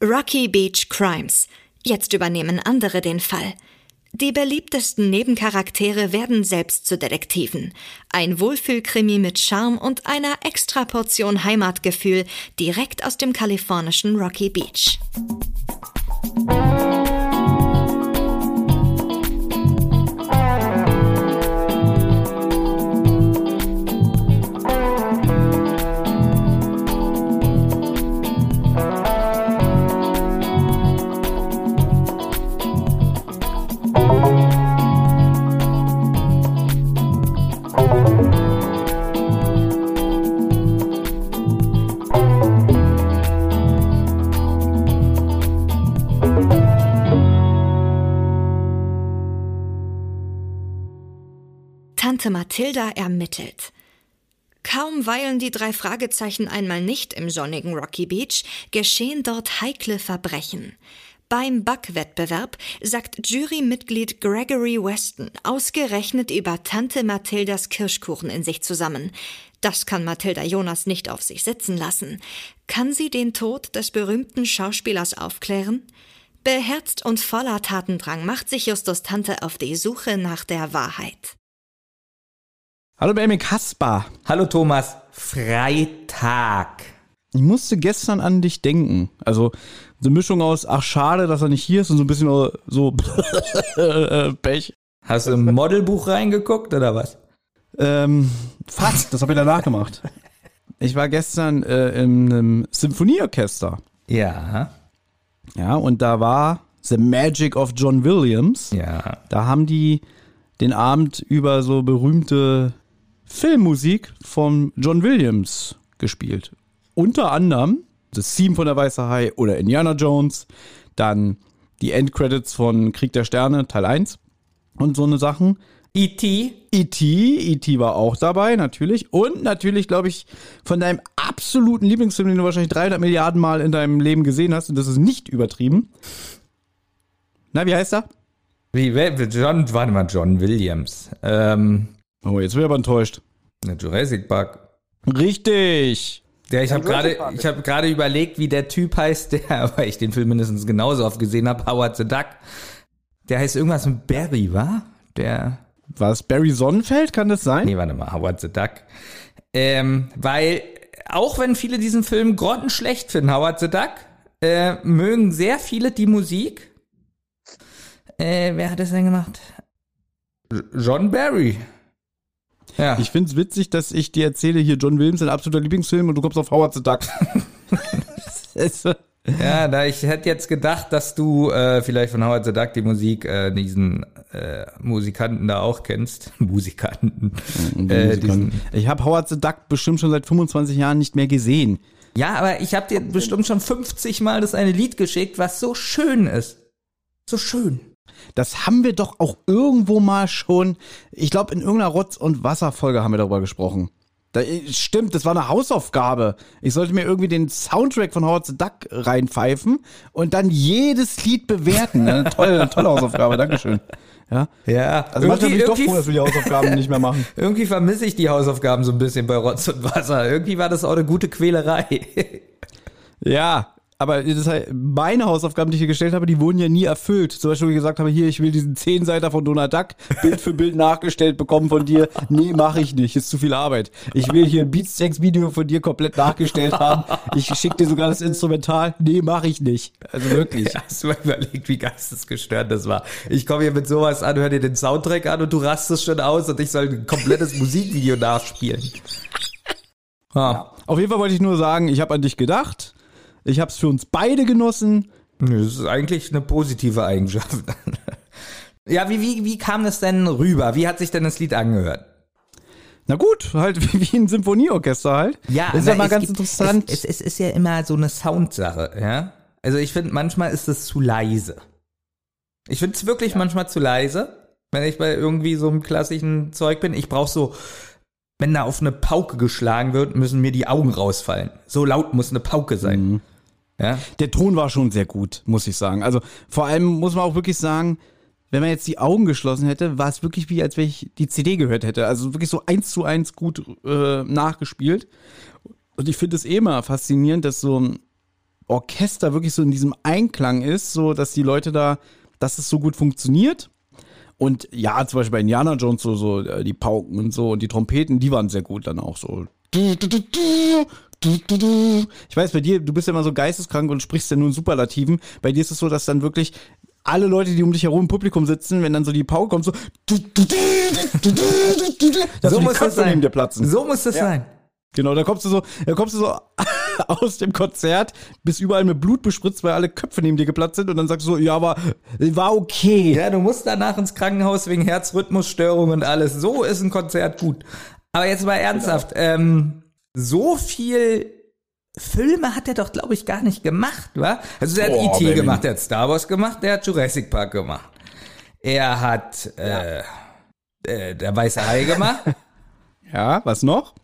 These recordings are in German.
Rocky Beach Crimes. Jetzt übernehmen andere den Fall. Die beliebtesten Nebencharaktere werden selbst zu Detektiven. Ein Wohlfühlkrimi mit Charme und einer Extraportion Heimatgefühl direkt aus dem kalifornischen Rocky Beach. Tante Mathilda ermittelt. Kaum weilen die 3 Fragezeichen einmal nicht im sonnigen Rocky Beach, geschehen dort heikle Verbrechen. Beim Backwettbewerb sagt Jurymitglied Gregory Weston ausgerechnet über Tante Mathildas Kirschkuchen in sich zusammen. Das kann Mathilda Jonas nicht auf sich sitzen lassen. Kann sie den Tod des berühmten Schauspielers aufklären? Beherzt und voller Tatendrang macht sich Justus Tante auf die Suche nach der Wahrheit. Hallo Benjamin Kasper. Hallo Thomas. Freitag. Ich musste gestern an dich denken. Also so eine Mischung aus, ach schade, dass er nicht hier ist und so ein bisschen so Pech. Hast du im Modelbuch reingeguckt oder was? Fast, das habe ich danach gemacht. Ich war gestern in einem Symphonieorchester. Ja. Ja, und da war The Magic of John Williams. Ja. Da haben die den Abend über so berühmte Filmmusik von John Williams gespielt. Unter anderem das Theme von der Weiße Hai oder Indiana Jones, dann die Endcredits von Krieg der Sterne, Teil 1 und so eine Sachen. E.T. war auch dabei, natürlich. Und natürlich, glaube ich, von deinem absoluten Lieblingsfilm, den du wahrscheinlich 300 Milliarden Mal in deinem Leben gesehen hast, und das ist nicht übertrieben. Na, wie heißt er? John Williams. Oh, jetzt bin ich aber enttäuscht. Jurassic Park. Richtig. Ja, ich habe gerade überlegt, wie der Typ heißt, weil ich den Film mindestens genauso oft gesehen habe, Howard the Duck. Der heißt irgendwas mit Barry, wa? War es Barry Sonnenfeld, kann das sein? Nee, warte mal, Howard the Duck. Weil, auch wenn viele diesen Film grottenschlecht finden, Howard the Duck, mögen sehr viele die Musik. Wer hat das denn gemacht? John Barry. Ja. Ich find's witzig, dass ich dir erzähle, hier John Williams, ein absoluter Lieblingsfilm, und du kommst auf Howard the Duck. Ja, ich hätte jetzt gedacht, dass du vielleicht von Howard the Duck die Musik diesen Musikanten da auch kennst. Musikanten. Ich habe Howard the Duck bestimmt schon seit 25 Jahren nicht mehr gesehen. Ja, aber ich habe dir bestimmt schon 50 Mal das eine Lied geschickt, was so schön ist. So schön. Das haben wir doch auch irgendwo mal schon, ich glaube in irgendeiner Rotz- und Wasserfolge haben wir darüber gesprochen. Stimmt, das war eine Hausaufgabe. Ich sollte mir irgendwie den Soundtrack von Howard the Duck reinpfeifen und dann jedes Lied bewerten. Eine tolle Hausaufgabe, dankeschön. Ja. Also manchmal bin ich doch froh, dass wir die Hausaufgaben nicht mehr machen. Irgendwie vermisse ich die Hausaufgaben so ein bisschen bei Rotz und Wasser. Irgendwie war das auch eine gute Quälerei. Ja. Aber das heißt, meine Hausaufgaben, die ich hier gestellt habe, die wurden ja nie erfüllt. Zum Beispiel, wo ich gesagt habe, hier, ich will diesen 10-Seiter von Donald Duck Bild für Bild nachgestellt bekommen von dir. Nee, mache ich nicht, ist zu viel Arbeit. Ich will hier ein Beatsteaks-Video von dir komplett nachgestellt haben. Ich schicke dir sogar das Instrumental. Nee, mache ich nicht. Also wirklich. Hast du mal überlegt, wie geistesgestört das war? Ich komme hier mit sowas an, hör dir den Soundtrack an und du rastest schon aus und ich soll ein komplettes Musikvideo nachspielen. Ja. Auf jeden Fall wollte ich nur sagen, ich habe an dich gedacht. Ich habe es für uns beide genossen. Das ist eigentlich eine positive Eigenschaft. Ja, wie kam das denn rüber? Wie hat sich denn das Lied angehört? Na gut, halt wie ein Symphonieorchester halt. Ja, das ist ja mal ganz interessant. Es ist ja immer so eine Soundsache, ja. Also ich finde, manchmal ist es zu leise. Ich finde es wirklich manchmal zu leise, wenn ich bei irgendwie so einem klassischen Zeug bin. Ich brauche so, wenn da auf eine Pauke geschlagen wird, müssen mir die Augen rausfallen. So laut muss eine Pauke sein. Mhm. Ja? Der Ton war schon sehr gut, muss ich sagen. Also vor allem muss man auch wirklich sagen, wenn man jetzt die Augen geschlossen hätte, war es wirklich wie, als wenn ich die CD gehört hätte. Also wirklich so 1:1 gut nachgespielt. Und ich finde es immer faszinierend, dass so Orchester wirklich so in diesem Einklang ist, so dass die Leute da, dass es so gut funktioniert. Und ja, zum Beispiel bei Indiana Jones so die Pauken und so und die Trompeten, die waren sehr gut dann auch so. Ich weiß, bei dir, du bist ja immer so geisteskrank und sprichst ja nur in Superlativen. Bei dir ist es so, dass dann wirklich alle Leute, die um dich herum im Publikum sitzen, wenn dann so die Pauke kommt, so so muss das sein. Dir platzen. So muss das sein. Genau, da kommst du so aus dem Konzert, bist überall mit Blut bespritzt, weil alle Köpfe neben dir geplatzt sind und dann sagst du so, ja, war okay. Ja, du musst danach ins Krankenhaus wegen Herzrhythmusstörungen und alles. So ist ein Konzert gut. Aber jetzt mal ernsthaft, so viel Filme hat er doch, glaube ich, gar nicht gemacht, wa? Also er hat E.T. gemacht, er hat Star Wars gemacht, er hat Jurassic Park gemacht. Er hat der Weiße Hai gemacht. Ja, was noch?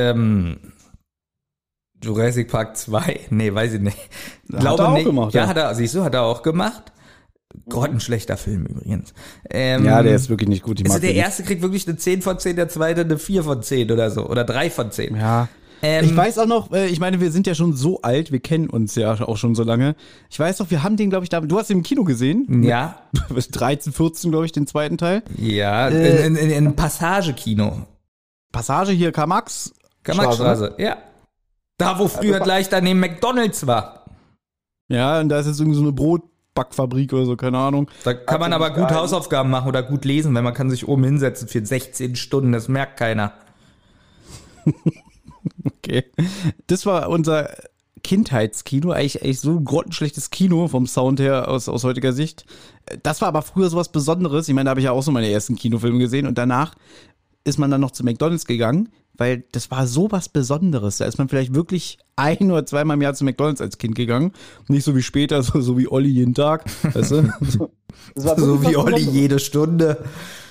Jurassic Park 2? Nee, weiß ich nicht. Hat er auch gemacht, ja. Hat er auch gemacht. Grottenschlechter Film übrigens. Ja, der ist wirklich nicht gut. Also der erste kriegt wirklich eine 10 von 10, der zweite eine 4 von 10 oder so. Oder 3 von 10. Ja. Ich weiß auch noch, ich meine, wir sind ja schon so alt, wir kennen uns ja auch schon so lange. Ich weiß noch, wir haben den, glaube ich, du hast den im Kino gesehen? Ja. 13, 14, glaube ich, den zweiten Teil. Ja, in Passage-Kino. Passage hier, Karl-Marx. Karl-Marx-Straße, ja. Da, wo früher gleich daneben McDonald's war. Ja, und da ist jetzt irgendwie so eine Brotbackfabrik oder so, keine Ahnung. Da kann man aber gut Hausaufgaben machen oder gut lesen, weil man kann sich oben hinsetzen für 16 Stunden, das merkt keiner. Okay. Das war unser Kindheitskino, eigentlich so ein grottenschlechtes Kino vom Sound her aus heutiger Sicht. Das war aber früher sowas Besonderes. Ich meine, da habe ich ja auch so meine ersten Kinofilme gesehen und danach ist man dann noch zu McDonald's gegangen, weil das war sowas Besonderes. Da ist man vielleicht wirklich 1 oder 2 Mal im Jahr zu McDonald's als Kind gegangen. Nicht so wie später, so wie Olli jeden Tag. Weißt du? Das war so wie Olli jede Stunde.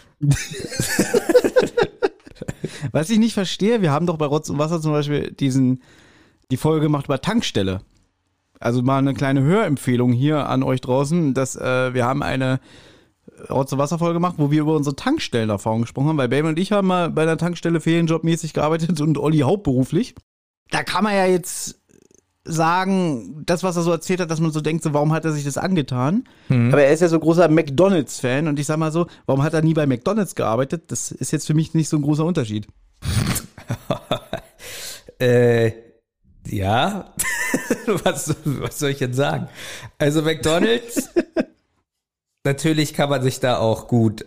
Was ich nicht verstehe, wir haben doch bei Rotz und Wasser zum Beispiel die Folge gemacht über Tankstelle. Also mal eine kleine Hörempfehlung hier an euch draußen, dass wir haben eine Rotz und Wasser Folge gemacht, wo wir über unsere Tankstellenerfahrung gesprochen haben, weil Baby und ich haben mal bei einer Tankstelle ferienjobmäßig gearbeitet und Olli hauptberuflich. Da kann man ja jetzt sagen, das, was er so erzählt hat, dass man so denkt, so, warum hat er sich das angetan? Aber er ist ja so großer McDonald's-Fan und ich sag mal so, warum hat er nie bei McDonald's gearbeitet? Das ist jetzt für mich nicht so ein großer Unterschied. Ja, was soll ich jetzt sagen? Also McDonald's, natürlich kann man sich da auch gut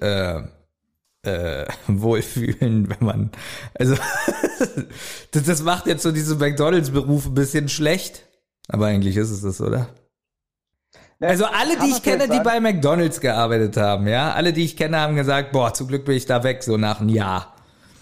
wohlfühlen, wenn man, also das macht jetzt so diese McDonald's-Beruf ein bisschen schlecht, aber eigentlich ist es das, oder? Also alle, die ich kenne, die bei McDonald's gearbeitet haben, ja, alle, die ich kenne, haben gesagt, boah, zum Glück bin ich da weg, so nach einem Jahr.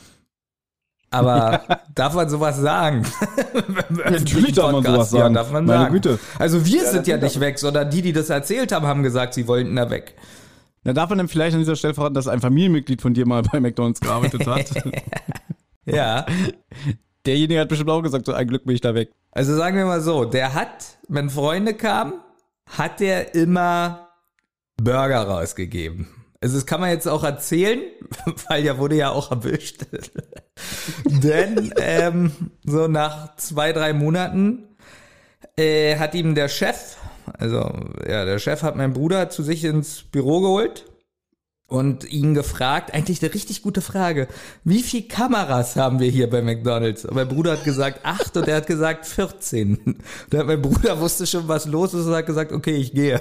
Aber darf man sowas sagen? Natürlich darf man sowas sagen. Ja, darf man Meine sagen. Güte. Also wir sind ja nicht weg, sondern die das erzählt haben, haben gesagt, sie wollten da weg. Na, darf man denn vielleicht an dieser Stelle verraten, dass ein Familienmitglied von dir mal bei McDonald's gearbeitet hat? Ja. Derjenige hat bestimmt auch gesagt, so ein Glück bin ich da weg. Also sagen wir mal so, der hat, wenn Freunde kamen, hat der immer Burger rausgegeben. Also das kann man jetzt auch erzählen, weil der wurde ja auch erwischt. Denn so nach 2, 3 Monaten hat ihm der Chef, also ja, der Chef hat meinen Bruder zu sich ins Büro geholt und ihn gefragt, eigentlich eine richtig gute Frage, wie viele Kameras haben wir hier bei McDonald's? Und mein Bruder hat gesagt 8 und er hat gesagt 14. Und mein Bruder wusste schon, was los ist und hat gesagt, okay, ich gehe.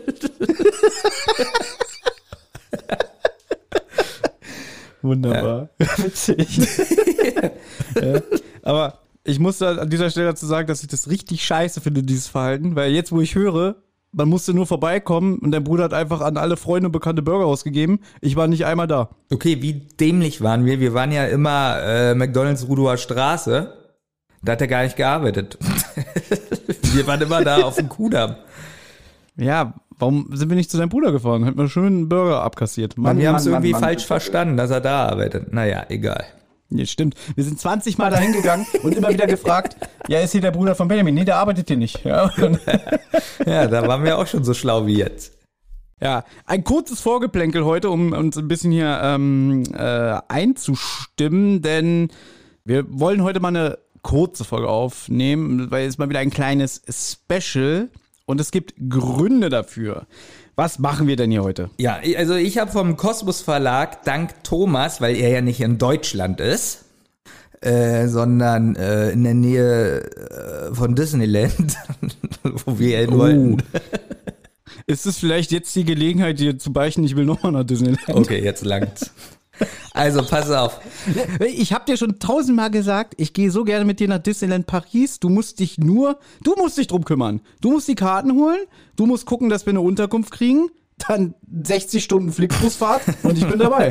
Wunderbar. Ja. Witzig. Ja. Aber ich muss da an dieser Stelle dazu sagen, dass ich das richtig scheiße finde, dieses Verhalten, weil jetzt, wo ich höre, man musste nur vorbeikommen und dein Bruder hat einfach an alle Freunde und bekannte Burger ausgegeben. Ich war nicht einmal da. Okay, wie dämlich waren wir? Wir waren ja immer McDonald's Rudower Straße. Da hat er gar nicht gearbeitet. Wir waren immer da auf dem Kudamm. Ja, warum sind wir nicht zu deinem Bruder gefahren? Hätten wir schön einen Burger abkassiert. Mann, wir haben es irgendwie falsch verstanden, dass er da arbeitet. Naja, egal. Ja, stimmt. Wir sind 20 Mal dahin gegangen und immer wieder gefragt, ja, ist hier der Bruder von Benjamin? Nee, der arbeitet hier nicht. Ja, ja, da waren wir auch schon so schlau wie jetzt. Ja, ein kurzes Vorgeplänkel heute, um uns ein bisschen hier einzustimmen, denn wir wollen heute mal eine kurze Folge aufnehmen, weil es mal wieder ein kleines Special und es gibt Gründe dafür. Was machen wir denn hier heute? Ja, also ich habe vom Kosmos Verlag, dank Thomas, weil er ja nicht in Deutschland ist, sondern in der Nähe von Disneyland, wo wir hin wollten. Ist es vielleicht jetzt die Gelegenheit, dir zu beichten, ich will nochmal nach Disneyland? Okay, jetzt langt's. Also, pass auf. Ich habe dir schon 1000-mal gesagt, ich gehe so gerne mit dir nach Disneyland Paris. Du musst dich drum kümmern. Du musst die Karten holen, du musst gucken, dass wir eine Unterkunft kriegen, dann 60 Stunden Flixbusfahrt und ich bin dabei.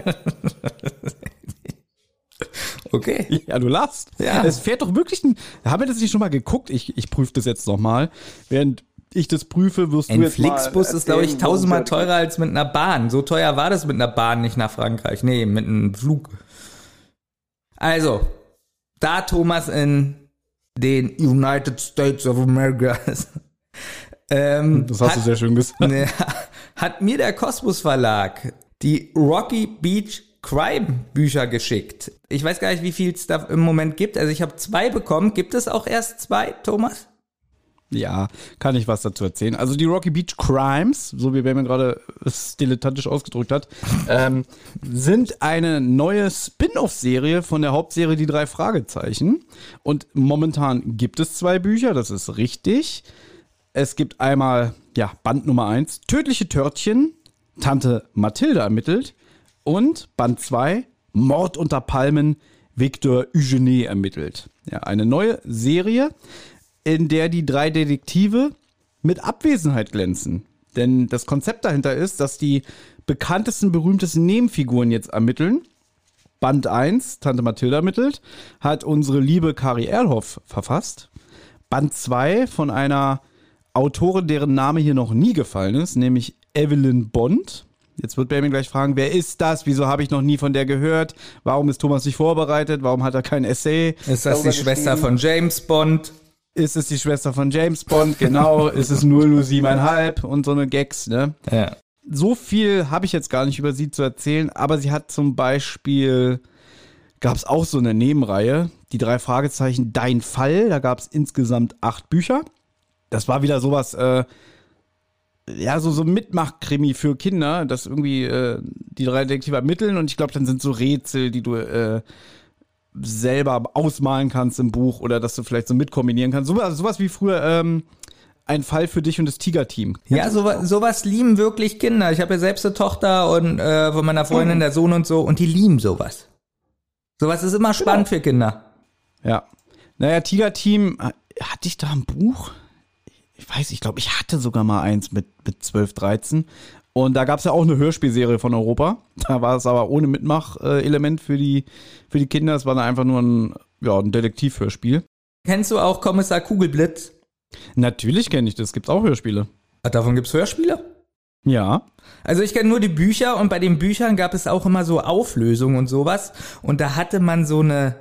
Okay. Ja, du lachst. Ja. Es fährt doch wirklich haben wir das nicht schon mal geguckt? Ich prüfe das jetzt nochmal. Während ich das prüfe, wirst du Ein jetzt mal Flixbus ist, glaube ich, 1000-mal teurer als mit einer Bahn. So teuer war das mit einer Bahn nicht nach Frankreich. Nee, mit einem Flug. Also, da Thomas in den United States of America ist, das hast du sehr schön gesagt. hat mir der Kosmos Verlag die Rocky Beach Crime Bücher geschickt. Ich weiß gar nicht, wie viel es da im Moment gibt. Also ich habe 2 bekommen. Gibt es auch erst 2, Thomas? Ja, kann ich was dazu erzählen. Also die Rocky Beach Crimes, so wie Benjamin gerade es dilettantisch ausgedrückt hat, sind eine neue Spin-off-Serie von der Hauptserie Die 3 Fragezeichen. Und momentan gibt es 2 Bücher, das ist richtig. Es gibt einmal, Band Nummer 1, Tödliche Törtchen, Tante Mathilde ermittelt. Und Band 2, Mord unter Palmen, Victor Eugenie ermittelt. Ja, eine neue Serie, in der die 3 Detektive mit Abwesenheit glänzen. Denn das Konzept dahinter ist, dass die bekanntesten, berühmtesten Nebenfiguren jetzt ermitteln. Band 1, Tante Mathilde ermittelt, hat unsere liebe Kari Erlhoff verfasst. Band 2 von einer Autorin, deren Name hier noch nie gefallen ist, nämlich Evelyn Bond. Jetzt wird Benjamin gleich fragen, wer ist das? Wieso habe ich noch nie von der gehört? Warum ist Thomas nicht vorbereitet? Warum hat er kein Essay? Ist das die Schwester von James Bond? Ist es die Schwester von James Bond? Genau. Ist es 007,5 und so eine Gags, ne? Ja. So viel habe ich jetzt gar nicht über sie zu erzählen, aber sie hat zum Beispiel, gab es auch so eine Nebenreihe, die 3 Fragezeichen, Dein Fall, da gab es insgesamt 8 Bücher. Das war wieder sowas, so ein Mitmach-Krimi für Kinder, dass irgendwie die 3 Detektive ermitteln und ich glaube, dann sind so Rätsel, die du selber ausmalen kannst im Buch oder dass du vielleicht so mitkombinieren kannst. Sowas wie früher Ein Fall für dich und das Tiger-Team. Ja, sowas lieben wirklich Kinder. Ich habe ja selbst eine Tochter und von meiner Freundin der Sohn und so und die lieben sowas. Sowas ist immer spannend für Kinder. Ja. Naja, Tiger-Team, hatte ich da ein Buch? Ich glaube, ich hatte sogar mal eins mit 12, 13. Und da gab es ja auch eine Hörspielserie von Europa. Da war es aber ohne Mitmach-Element für die Kinder. Es war dann einfach nur ein Detektiv-Hörspiel. Kennst du auch Kommissar Kugelblitz? Natürlich kenne ich das. Gibt's auch Hörspiele. Ach, davon gibt's Hörspiele? Ja. Also ich kenne nur die Bücher und bei den Büchern gab es auch immer so Auflösungen und sowas. Und da hatte man so eine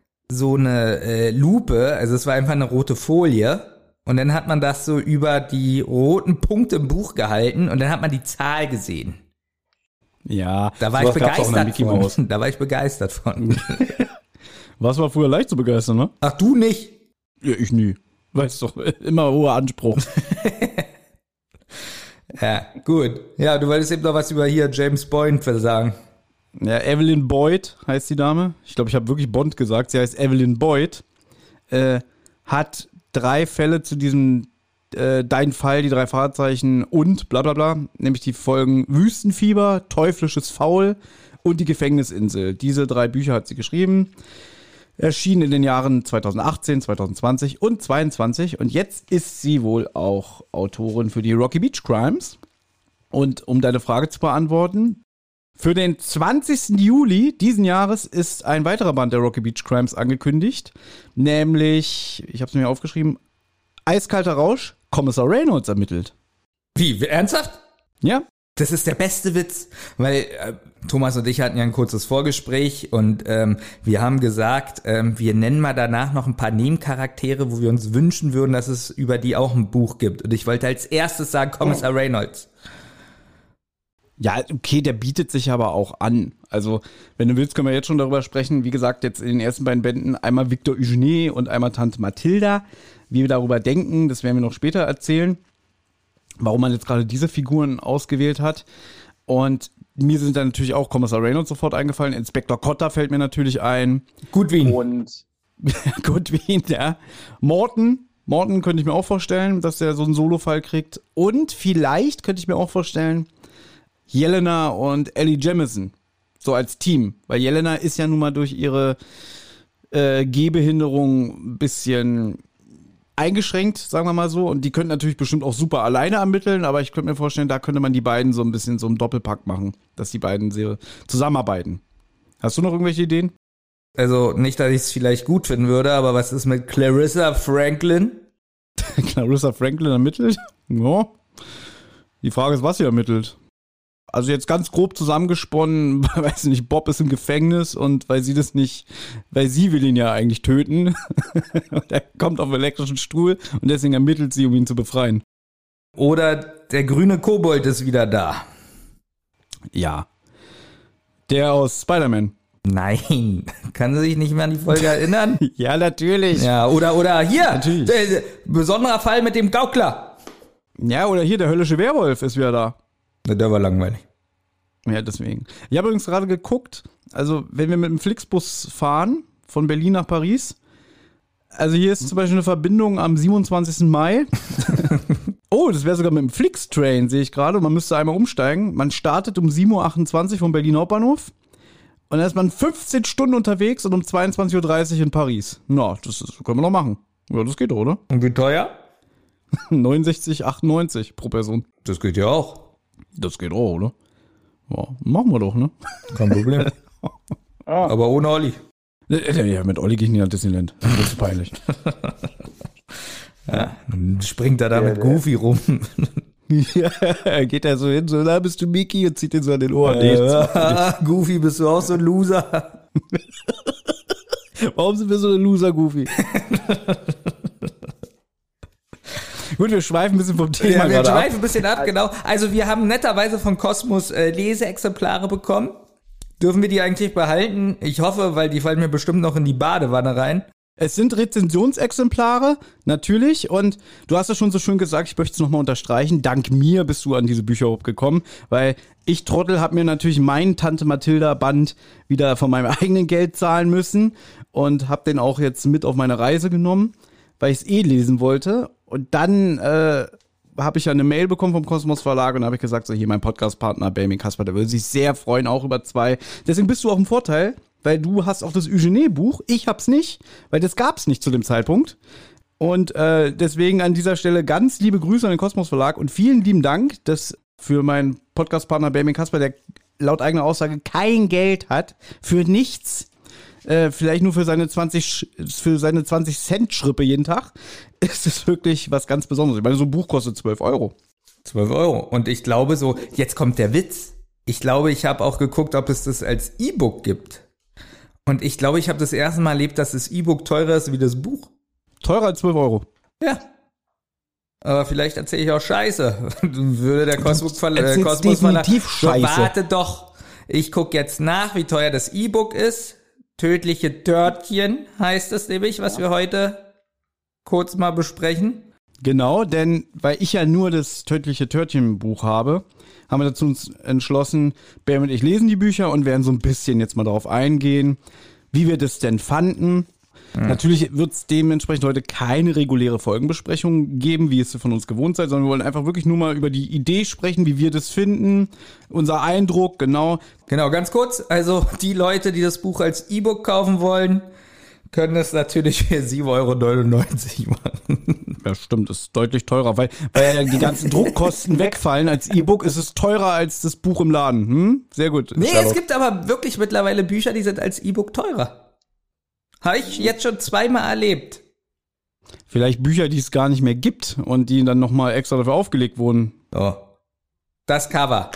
Lupe, also es war einfach eine rote Folie. Und dann hat man das so über die roten Punkte im Buch gehalten und dann hat man die Zahl gesehen. Ja. Da war ich begeistert von. Was war früher leicht zu begeistern, ne? Ach, du nicht? Ja, ich nie. Weißt doch, immer hoher Anspruch. Ja, gut. Ja, du wolltest eben noch was über hier James Bond sagen. Ja, Evelyn Boyd heißt die Dame. Ich glaube, ich habe wirklich Bond gesagt. Sie heißt Evelyn Boyd. Hat 3 Fälle zu diesem Dein Fall, die 3 Fragezeichen und bla bla bla, nämlich die Folgen Wüstenfieber, Teuflisches Faul und die Gefängnisinsel. Diese 3 Bücher hat sie geschrieben, erschienen in den Jahren 2018, 2020 und 2022 und jetzt ist sie wohl auch Autorin für die Rocky Beach Crimes. Und um deine Frage zu beantworten, für den 20. Juli diesen Jahres ist ein weiterer Band der Rocky Beach Crimes angekündigt, nämlich, ich habe es mir aufgeschrieben, Eiskalter Rausch, Kommissar Reynolds ermittelt. Wie, ernsthaft? Ja. Das ist der beste Witz, weil Thomas und ich hatten ja ein kurzes Vorgespräch und wir haben gesagt, wir nennen mal danach noch ein paar Nebencharaktere, wo wir uns wünschen würden, dass es über die auch ein Buch gibt. Und ich wollte als erstes sagen Kommissar Reynolds. Ja, okay, der bietet sich aber auch an. Also, wenn du willst, können wir jetzt schon darüber sprechen. Wie gesagt, jetzt in den ersten beiden Bänden einmal Victor Eugenie und einmal Tante Mathilda. Wie wir darüber denken, das werden wir noch später erzählen. Warum man jetzt gerade diese Figuren ausgewählt hat. Und mir sind dann natürlich auch Kommissar Reynolds sofort eingefallen. Inspektor Cotter fällt mir natürlich ein. Goodwin. Und Goodwin, ja. Morton könnte ich mir auch vorstellen, dass der so einen Solo-Fall kriegt. Und vielleicht könnte ich mir auch vorstellen, Jelena und Ellie Jamison. So als Team. Weil Jelena ist ja nun mal durch ihre Gehbehinderung ein bisschen eingeschränkt, sagen wir mal so. Und die könnten natürlich bestimmt auch super alleine ermitteln, aber ich könnte mir vorstellen, da könnte man die beiden so ein bisschen so im Doppelpack machen, dass die beiden sehr zusammenarbeiten. Hast du noch irgendwelche Ideen? Also nicht, dass ich es vielleicht gut finden würde, aber was ist mit Clarissa Franklin? Clarissa Franklin ermittelt? Ja. Die Frage ist, was sie ermittelt. Also jetzt ganz grob zusammengesponnen, weiß nicht, Bob ist im Gefängnis und weil sie will ihn ja eigentlich töten. Und er kommt auf den elektrischen Stuhl und deswegen ermittelt sie, um ihn zu befreien. Oder der grüne Kobold ist wieder da. Ja. Der aus Spider-Man. Nein, kann sie sich nicht mehr an die Folge erinnern? Ja, natürlich. Ja, oder hier, Natürlich. Besonderer Fall mit dem Gaukler. Ja, oder hier, der höllische Werwolf ist wieder da. Der war langweilig. Ja, deswegen. Ich habe übrigens gerade geguckt, also wenn wir mit dem Flixbus fahren, von Berlin nach Paris, also hier ist zum Beispiel eine Verbindung am 27. Mai. Oh, das wäre sogar mit dem Flixtrain, sehe ich gerade. Man müsste einmal umsteigen. Man startet um 7.28 Uhr vom Berlin Hauptbahnhof. Und dann ist man 15 Stunden unterwegs und um 22.30 Uhr in Paris. Na, das können wir noch machen. Ja, das geht doch, oder? Und wie teuer? 69,98 pro Person. Das geht ja auch. Das geht auch, oder? Ja, machen wir doch, ne? Kein Problem. Aber ohne Olli. Ja, mit Olli gehe ich nicht nach Disneyland. Das ist peinlich. Ja, dann springt er da mit Goofy rum. Ja, geht er so hin, so, da bist du Mickey und zieht ihn so an den Ohren. Goofy, bist du auch so ein Loser? Warum sind wir so ein Loser, Goofy? Gut, wir schweifen ein bisschen vom Thema Ja, wir gerade ab. schweifen ein bisschen ab, genau. Also wir haben netterweise von Cosmos Leseexemplare bekommen. Dürfen wir die eigentlich behalten? Ich hoffe, weil die fallen mir bestimmt noch in die Badewanne rein. Es sind Rezensionsexemplare, natürlich. Und du hast es schon so schön gesagt, ich möchte es nochmal unterstreichen. Dank mir bist du an diese Bücher überhaupt gekommen, weil ich, Trottel, habe mir natürlich meinen Tante Mathilda-Band wieder von meinem eigenen Geld zahlen müssen und habe den auch jetzt mit auf meine Reise genommen, weil ich es lesen wollte. Und dann habe ich ja eine Mail bekommen vom Kosmos Verlag und habe ich gesagt, so hier mein Podcast-Partner Benjamin Kasper, der würde sich sehr freuen, auch über 2. Deswegen bist du auch im Vorteil, weil du hast auch das Eugenie-Buch, ich hab's nicht, weil das gab's nicht zu dem Zeitpunkt. Und deswegen an dieser Stelle ganz liebe Grüße an den Kosmos Verlag und vielen lieben Dank, dass für meinen Podcast-Partner Benjamin Kasper, der laut eigener Aussage kein Geld hat, für nichts, vielleicht nur für seine 20 Cent Schrippe jeden Tag, ist es wirklich was ganz Besonderes. Ich meine, so ein Buch kostet 12 Euro. 12 Euro. Und ich glaube so, jetzt kommt der Witz. Ich glaube, ich habe auch geguckt, ob es das als E-Book gibt. Und ich glaube, ich habe das erste Mal erlebt, dass das E-Book teurer ist wie das Buch. Teurer als 12 Euro. Ja. Aber vielleicht erzähle ich auch Scheiße. Würde der Kosmos Verlag... definitiv Scheiße. Warte doch. Ich gucke jetzt nach, wie teuer das E-Book ist. Tödliche Törtchen heißt es nämlich, was wir heute kurz mal besprechen. Genau, denn weil ich ja nur das Tödliche Törtchen-Buch habe, haben wir dazu uns entschlossen, Bär und ich lesen die Bücher und werden so ein bisschen jetzt mal darauf eingehen, wie wir das denn fanden. Natürlich wird es dementsprechend heute keine reguläre Folgenbesprechung geben, wie es von uns gewohnt seid, sondern wir wollen einfach wirklich nur mal über die Idee sprechen, wie wir das finden, unser Eindruck, genau. Genau, ganz kurz. Also die Leute, die das Buch als E-Book kaufen wollen, können es natürlich für 7,99 € machen. Ja, stimmt, ist deutlich teurer, weil ja die ganzen Druckkosten wegfallen. Als E-Book ist es teurer als das Buch im Laden. Sehr gut. Nee, Charlotte. es gibt aber wirklich mittlerweile Bücher, die sind als E-Book teurer. Habe ich jetzt schon 2-mal erlebt. Vielleicht Bücher, die es gar nicht mehr gibt und die dann nochmal extra dafür aufgelegt wurden. Oh. Das Cover.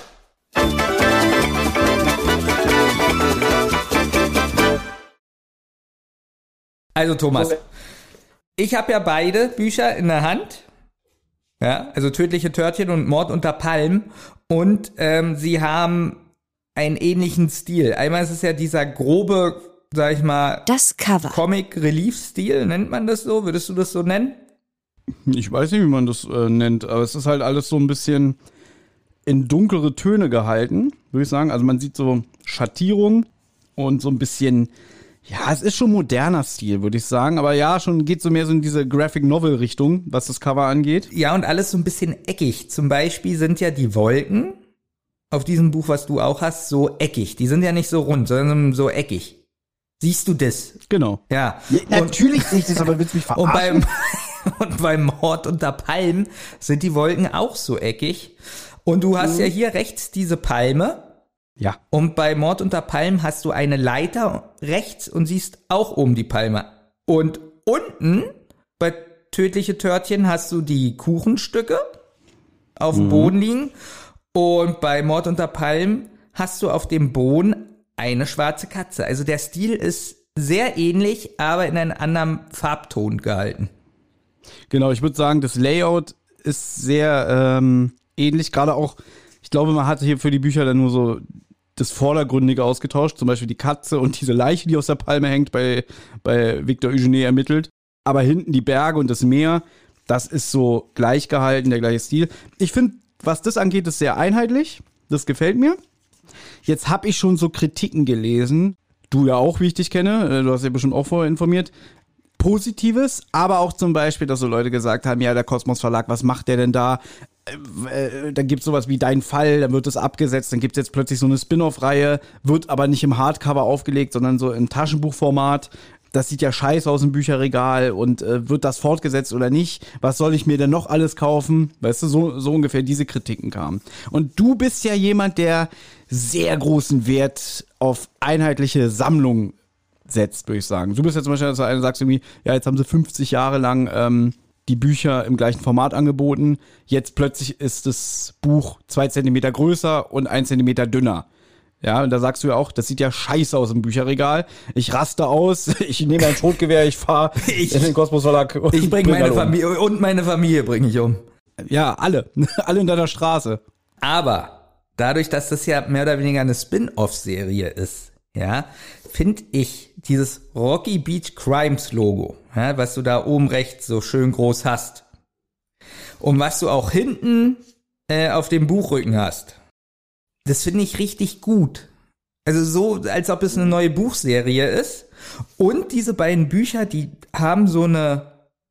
Also Thomas, ich habe ja beide Bücher in der Hand Ja, also Tödliche Törtchen und Mord unter Palmen. Und sie haben einen ähnlichen Stil. Einmal ist es ja dieser grobe, sag ich mal, Das Cover. Comic-Relief-Stil, nennt man das so? Würdest du das so nennen? Ich weiß nicht, wie man das nennt, aber es ist halt alles so ein bisschen in dunklere Töne gehalten, würde ich sagen. Also man sieht so Schattierung und so ein bisschen, ja, es ist schon moderner Stil, würde ich sagen. Aber ja, schon geht so mehr so in diese Graphic-Novel-Richtung, was das Cover angeht. Ja, und alles so ein bisschen eckig. Zum Beispiel sind ja die Wolken auf diesem Buch, was du auch hast, so eckig. Die sind ja nicht so rund, sondern so eckig. Siehst du das? Genau. Ja. Natürlich sehe ich das, aber willst du mich verarschen? Und beim Mord unter Palmen sind die Wolken auch so eckig. Und du hast ja hier rechts diese Palme. Ja. Und bei Mord unter Palmen hast du eine Leiter rechts und siehst auch oben die Palme. Und unten bei Tödliche Törtchen hast du die Kuchenstücke auf dem Boden liegen. Und bei Mord unter Palmen hast du auf dem Boden eine schwarze Katze. Also der Stil ist sehr ähnlich, aber in einem anderen Farbton gehalten. Genau, ich würde sagen, das Layout ist sehr ähnlich. Gerade auch, ich glaube, man hatte hier für die Bücher dann nur so das Vordergründige ausgetauscht. Zum Beispiel die Katze und diese Leiche, die aus der Palme hängt, bei Victor Eugene ermittelt. Aber hinten die Berge und das Meer, das ist so gleich gehalten, der gleiche Stil. Ich finde, was das angeht, ist sehr einheitlich. Das gefällt mir. Jetzt habe ich schon so Kritiken gelesen. Du ja auch, wie ich dich kenne. Du hast ja bestimmt auch vorher informiert. Positives, aber auch zum Beispiel, dass so Leute gesagt haben, ja, der Kosmos Verlag, was macht der denn da? Dann gibt's sowas wie Dein Fall, dann wird das abgesetzt, dann gibt's jetzt plötzlich so eine Spin-off-Reihe, wird aber nicht im Hardcover aufgelegt, sondern so im Taschenbuchformat. Das sieht ja scheiße aus im Bücherregal und wird das fortgesetzt oder nicht? Was soll ich mir denn noch alles kaufen? Weißt du, so ungefähr diese Kritiken kamen. Und du bist ja jemand, der sehr großen Wert auf einheitliche Sammlungen setzt, würde ich sagen. Du bist ja zum Beispiel, dass du sagst irgendwie, ja, jetzt haben sie 50 Jahre lang die Bücher im gleichen Format angeboten. Jetzt plötzlich ist das Buch 2 Zentimeter größer und 1 Zentimeter dünner. Ja, und da sagst du ja auch, das sieht ja scheiße aus im Bücherregal. Ich raste aus, ich nehme ein Schrotgewehr, ich fahre in den Kosmos Verlag. Ich bringe meine Familie und meine Familie bringe ich um. Ja, alle in deiner Straße. Aber dadurch, dass das ja mehr oder weniger eine Spin-off-Serie ist, ja, finde ich dieses Rocky Beach Crimes Logo, ja, was du da oben rechts so schön groß hast und was du auch hinten auf dem Buchrücken hast, das finde ich richtig gut. Also so, als ob es eine neue Buchserie ist. Und diese beiden Bücher, die haben so eine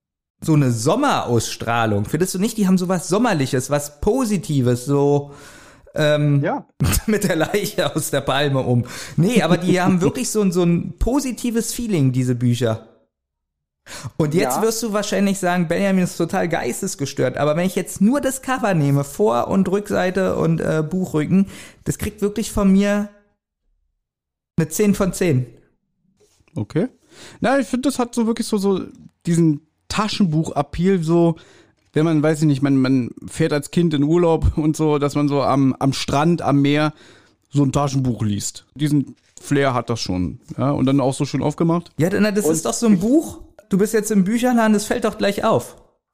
Sommerausstrahlung. Findest du nicht? Die haben so was Sommerliches, was Positives, so Ja. mit der Leiche aus der Palme um. Nee, aber die haben wirklich so ein positives Feeling, diese Bücher. Und jetzt wirst du wahrscheinlich sagen, Benjamin ist total geistesgestört. Aber wenn ich jetzt nur das Cover nehme, Vor- und Rückseite und Buchrücken, das kriegt wirklich von mir eine 10 von 10. Okay. Na, ich finde, das hat so wirklich so diesen Taschenbuch-Appeal, so, wenn man, weiß ich nicht, man fährt als Kind in Urlaub und so, dass man so am Strand, am Meer so ein Taschenbuch liest. Diesen Flair hat das schon. Ja, und dann auch so schön aufgemacht. Ja, das ist doch so ein Buch. Du bist jetzt im Bücherladen, das fällt doch gleich auf.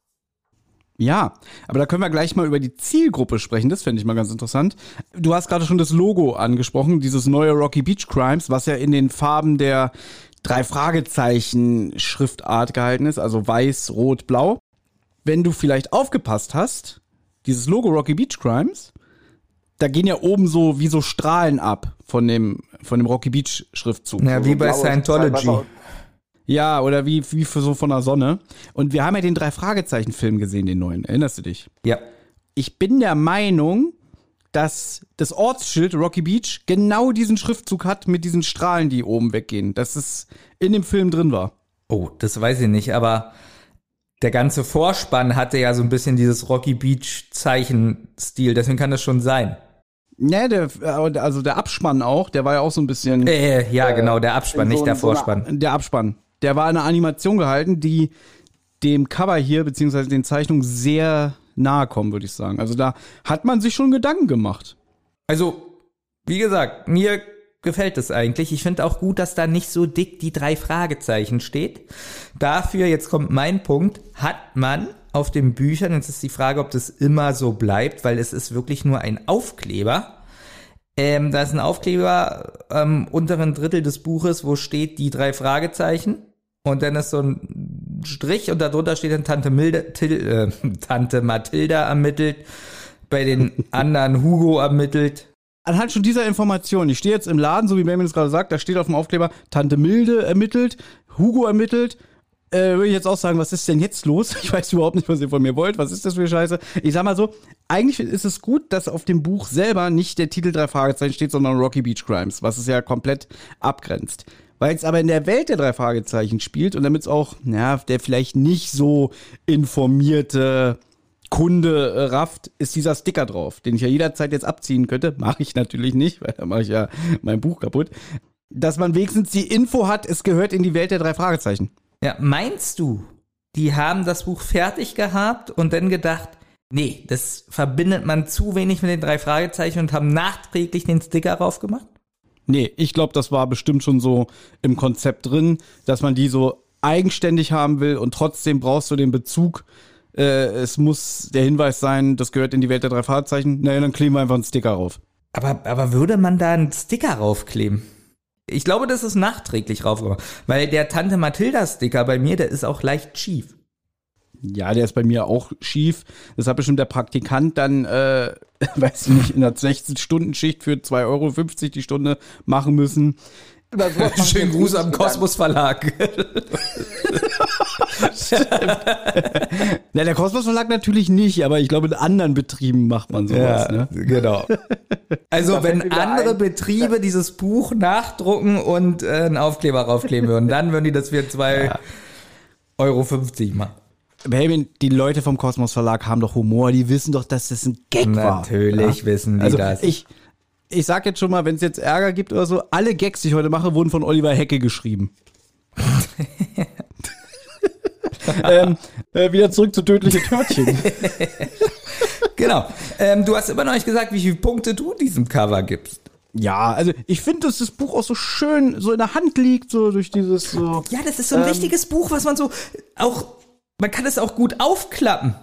Ja, aber da können wir gleich mal über die Zielgruppe sprechen. Das fände ich mal ganz interessant. Du hast gerade schon das Logo angesprochen, dieses neue Rocky Beach Crimes, was ja in den Farben der 3 Fragezeichen Schriftart gehalten ist, also weiß, rot, blau. Wenn du vielleicht aufgepasst hast, dieses Logo Rocky Beach Crimes, da gehen ja oben so wie so Strahlen ab von dem Rocky Beach Schriftzug. Ja, wie bei Scientology. Ja, oder wie für so von der Sonne. Und wir haben ja den 3 Fragezeichen Film gesehen, den neuen. Erinnerst du dich? Ja. Ich bin der Meinung, dass das Ortsschild Rocky Beach genau diesen Schriftzug hat mit diesen Strahlen, die oben weggehen. Dass es in dem Film drin war. Oh, das weiß ich nicht, aber der ganze Vorspann hatte ja so ein bisschen dieses Rocky Beach Zeichenstil, deswegen kann das schon sein. Ja, also der Abspann auch, der war ja auch so ein bisschen... Ja, genau, der Abspann, nicht der Vorspann. Der Abspann. Der war eine Animation gehalten, die dem Cover hier, beziehungsweise den Zeichnungen sehr nahe kommen, würde ich sagen. Also da hat man sich schon Gedanken gemacht. Also, wie gesagt, mir gefällt es eigentlich. Ich finde auch gut, dass da nicht so dick die 3 Fragezeichen steht. Dafür, jetzt kommt mein Punkt, hat man auf den Büchern. Jetzt ist die Frage, ob das immer so bleibt, weil es ist wirklich nur ein Aufkleber. Da ist ein Aufkleber am unteren Drittel des Buches, wo steht die 3 Fragezeichen. Und dann ist so ein Strich und darunter steht dann Tante Mathilda ermittelt, bei den anderen Hugo ermittelt. Anhand schon dieser Information, ich stehe jetzt im Laden, so wie Benjamin es gerade sagt, da steht auf dem Aufkleber, Tante Milde ermittelt, Hugo ermittelt. Würde ich jetzt auch sagen, was ist denn jetzt los? Ich weiß überhaupt nicht, was ihr von mir wollt. Was ist das für Scheiße? Ich sag mal so, eigentlich ist es gut, dass auf dem Buch selber nicht der Titel 3 Fragezeichen steht, sondern Rocky Beach Crimes, was es ja komplett abgrenzt. Weil es aber in der Welt der 3 Fragezeichen spielt und damit es auch, der vielleicht nicht so informierte Kunde rafft, ist dieser Sticker drauf, den ich ja jederzeit jetzt abziehen könnte. Mache ich natürlich nicht, weil dann mache ich ja mein Buch kaputt. Dass man wenigstens die Info hat, es gehört in die Welt der 3 Fragezeichen. Ja, meinst du, die haben das Buch fertig gehabt und dann gedacht, nee, das verbindet man zu wenig mit den 3 Fragezeichen und haben nachträglich den Sticker drauf gemacht? Nee, ich glaube, das war bestimmt schon so im Konzept drin, dass man die so eigenständig haben will und trotzdem brauchst du den Bezug. Es muss der Hinweis sein, das gehört in die Welt der 3 Fragezeichen. Naja, dann kleben wir einfach einen Sticker drauf. Aber würde man da einen Sticker raufkleben? Ich glaube, das ist nachträglich raufgemacht. Weil der Tante Mathilda-Sticker bei mir, der ist auch leicht schief. Ja, der ist bei mir auch schief. Das hat bestimmt der Praktikant dann, weiß ich nicht, in der 16-Stunden-Schicht für 2,50 Euro die Stunde machen müssen. Schönen Gruß am Kosmos Verlag. Na, der Kosmos Verlag natürlich nicht, aber ich glaube, in anderen Betrieben macht man sowas. Ja, ne? Genau. Also wenn andere Betriebe dieses Buch nachdrucken und einen Aufkleber raufkleben würden, dann würden die das für 2,50 Euro machen. Benjamin, die Leute vom Kosmos Verlag haben doch Humor, die wissen doch, dass das ein Gag war. Natürlich wissen die das. Ich sag jetzt schon mal, wenn es jetzt Ärger gibt oder so, alle Gags, die ich heute mache, wurden von Oliver Hecke geschrieben. Wieder zurück zu tödliche Törtchen. Genau. Du hast immer noch nicht gesagt, wie viele Punkte du diesem Cover gibst. Ja, also ich finde, dass das Buch auch so schön so in der Hand liegt, so durch dieses so. Ja, das ist so ein richtiges Buch, was man so auch, man kann es auch gut aufklappen.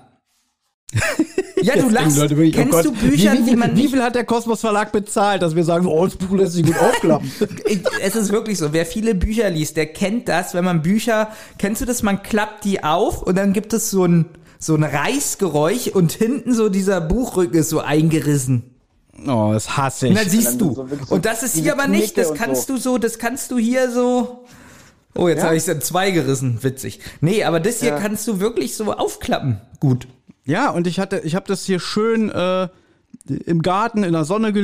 Ja, du lachst. Leute wirklich, kennst du Bücher, wie viel hat der Kosmos Verlag bezahlt, dass wir sagen, oh, das Buch lässt sich gut aufklappen? Es ist wirklich so, wer viele Bücher liest, der kennt das, wenn man kennst du das, man klappt die auf und dann gibt es so ein Reißgeräusch und hinten so dieser Buchrücken ist so eingerissen. Oh, das hasse ich. Na, siehst du. Und das ist hier aber nicht, das kannst du hier so. Oh, jetzt habe ich es in 2 gerissen, witzig. Nee, aber das hier kannst du wirklich so aufklappen. Gut. Ja, und ich habe das hier schön im Garten in der Sonne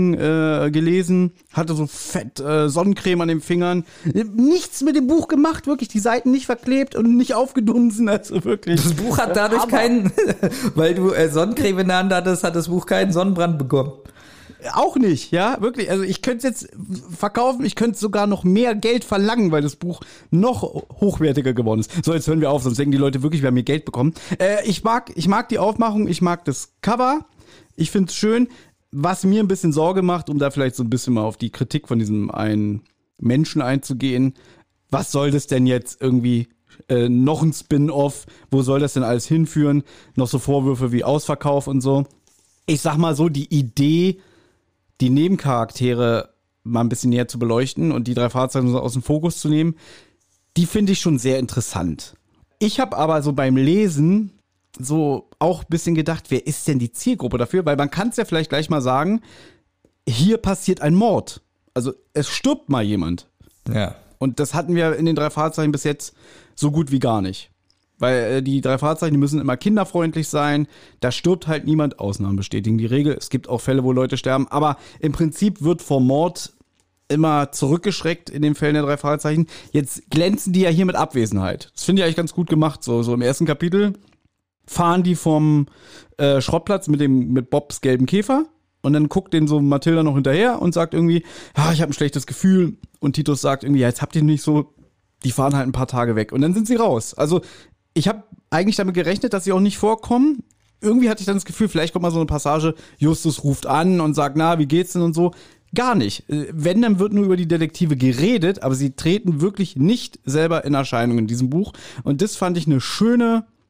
gelesen, hatte so fett Sonnencreme an den Fingern. Nichts mit dem Buch gemacht, wirklich, die Seiten nicht verklebt und nicht aufgedunsen, also wirklich. Das Buch hat dadurch weil du Sonnencreme in der Hand hattest, hat das Buch keinen Sonnenbrand bekommen. Auch nicht, ja, wirklich. Also ich könnte es jetzt verkaufen, ich könnte sogar noch mehr Geld verlangen, weil das Buch noch hochwertiger geworden ist. So, jetzt hören wir auf, sonst denken die Leute wirklich, wir haben hier Geld bekommen. Ich mag die Aufmachung, ich mag das Cover, ich finde es schön. Was mir ein bisschen Sorge macht, um da vielleicht so ein bisschen mal auf die Kritik von diesem einen Menschen einzugehen, was soll das denn jetzt irgendwie noch ein Spin-off, wo soll das denn alles hinführen? Noch so Vorwürfe wie Ausverkauf und so. Ich sag mal so, die Idee, die Nebencharaktere mal ein bisschen näher zu beleuchten und die 3 Fahrzeuge aus dem Fokus zu nehmen, die finde ich schon sehr interessant. Ich habe aber so beim Lesen so auch ein bisschen gedacht, wer ist denn die Zielgruppe dafür? Weil man kann es ja vielleicht gleich mal sagen, hier passiert ein Mord. Also es stirbt mal jemand. Ja. Und das hatten wir in den 3 Fahrzeichen bis jetzt so gut wie gar nicht. Weil die 3 Fahrzeichen, die müssen immer kinderfreundlich sein. Da stirbt halt niemand. Ausnahmen bestätigen die Regel. Es gibt auch Fälle, wo Leute sterben. Aber im Prinzip wird vor Mord immer zurückgeschreckt in den Fällen der 3 Fahrzeichen. Jetzt glänzen die ja hier mit Abwesenheit. Das finde ich eigentlich ganz gut gemacht. So im ersten Kapitel fahren die vom Schrottplatz mit Bobs gelben Käfer. Und dann guckt den so Mathilda noch hinterher und sagt irgendwie, ja, ich habe ein schlechtes Gefühl. Und Titus sagt irgendwie, ja, jetzt habt ihr nicht so, die fahren halt ein paar Tage weg. Und dann sind sie raus. Also ich habe eigentlich damit gerechnet, dass sie auch nicht vorkommen. Irgendwie hatte ich dann das Gefühl, vielleicht kommt mal so eine Passage, Justus ruft an und sagt, na, wie geht's denn und so. Gar nicht. Wenn, dann wird nur über die Detektive geredet, aber sie treten wirklich nicht selber in Erscheinung in diesem Buch. Und das fand ich eine schöne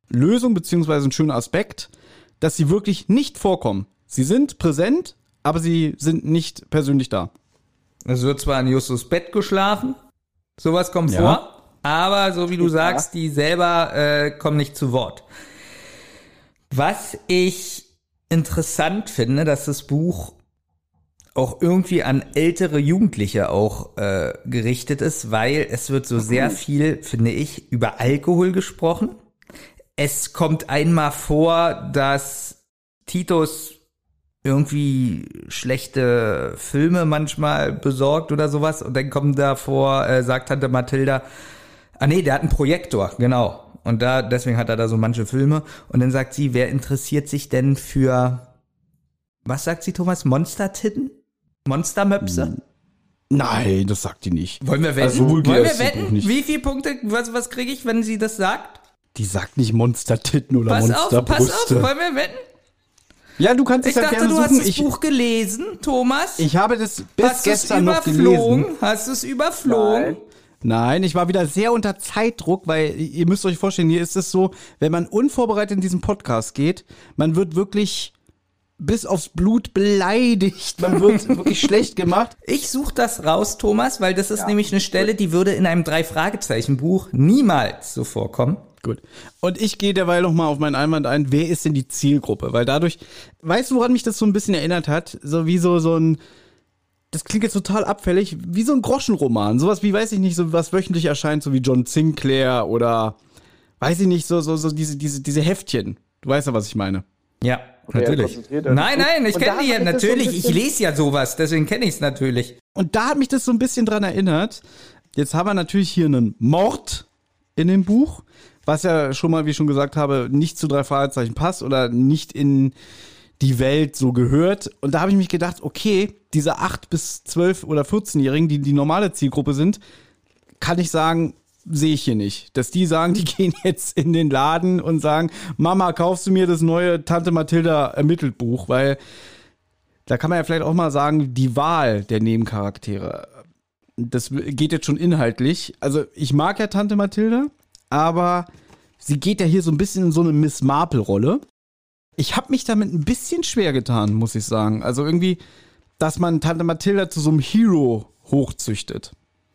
Lösung beziehungsweise ein schöner Aspekt, dass sie wirklich nicht vorkommen. Sie sind präsent, aber sie sind nicht persönlich da. Es wird zwar in Justus Bett geschlafen, sowas kommt Ja. vor, aber so wie du sagst, die selber kommen nicht zu Wort. Was ich interessant finde, dass das Buch auch irgendwie an ältere Jugendliche auch gerichtet ist, weil es wird so sehr viel, finde ich, über Alkohol gesprochen. Es kommt einmal vor, dass Titus irgendwie schlechte Filme manchmal besorgt oder sowas und dann kommt davor, sagt Tante Mathilda, der hat einen Projektor, genau. Und deswegen hat er da so manche Filme. Und dann sagt sie, wer interessiert sich denn für, was sagt sie, Thomas? Monstertitten? Monstermöpse? Nein, das sagt die nicht. Wollen wir wetten? Also so vulgär Wollen wir ist das Buch wetten? nicht. Wie viele Punkte, was kriege ich, wenn sie das sagt? Die sagt nicht Monstertitten oder Pass auf, Monsterbrüste. wollen wir wetten? Ja, du kannst es Ich ja dachte, gerne du hast suchen. das Buch gelesen, Thomas. Ich habe das bis Hast du es gestern noch überflogen? gelesen. Hast du es überflogen? Nein, ich war wieder sehr unter Zeitdruck, weil ihr müsst euch vorstellen, hier ist es so, wenn man unvorbereitet in diesen Podcast geht, man wird wirklich bis aufs Blut beleidigt, man wird wirklich schlecht gemacht. Ich suche das raus, Thomas, weil das ist nämlich eine Stelle, die würde in einem 3-Fragezeichen-Buch niemals so vorkommen. Gut. Und ich gehe derweil noch mal auf meinen Einwand ein, wer ist denn die Zielgruppe? Weil dadurch, weißt du, woran mich das so ein bisschen erinnert hat? So wie so ein, das klingt jetzt total abfällig, wie so ein Groschenroman. Sowas wie, weiß ich nicht, so was wöchentlich erscheint, so wie John Sinclair oder, weiß ich nicht, so diese Heftchen. Du weißt ja, was ich meine. Ja, natürlich. Nein, ich Und kenne da die ja hat mich das so ein natürlich. Ich bisschen- lese ja sowas, deswegen kenne ich es natürlich. Und da hat mich das so ein bisschen dran erinnert. Jetzt haben wir natürlich hier einen Mord in dem Buch, was ja schon mal, wie ich schon gesagt habe, nicht zu 3 Fragezeichen passt oder nicht in die Welt so gehört. Und da habe ich mich gedacht, okay, diese 8 bis 12 oder 14-Jährigen, die normale Zielgruppe sind, kann ich sagen, sehe ich hier nicht. Dass die sagen, die gehen jetzt in den Laden und sagen, Mama, kaufst du mir das neue Tante Mathilda ermittelt Buch? Weil da kann man ja vielleicht auch mal sagen, die Wahl der Nebencharaktere, das geht jetzt schon inhaltlich. Also ich mag ja Tante Mathilda, aber sie geht ja hier so ein bisschen in so eine Miss Marple-Rolle. Ich habe mich damit ein bisschen schwer getan, muss ich sagen. Also irgendwie, dass man Tante Mathilda zu so einem Hero hochzüchtet.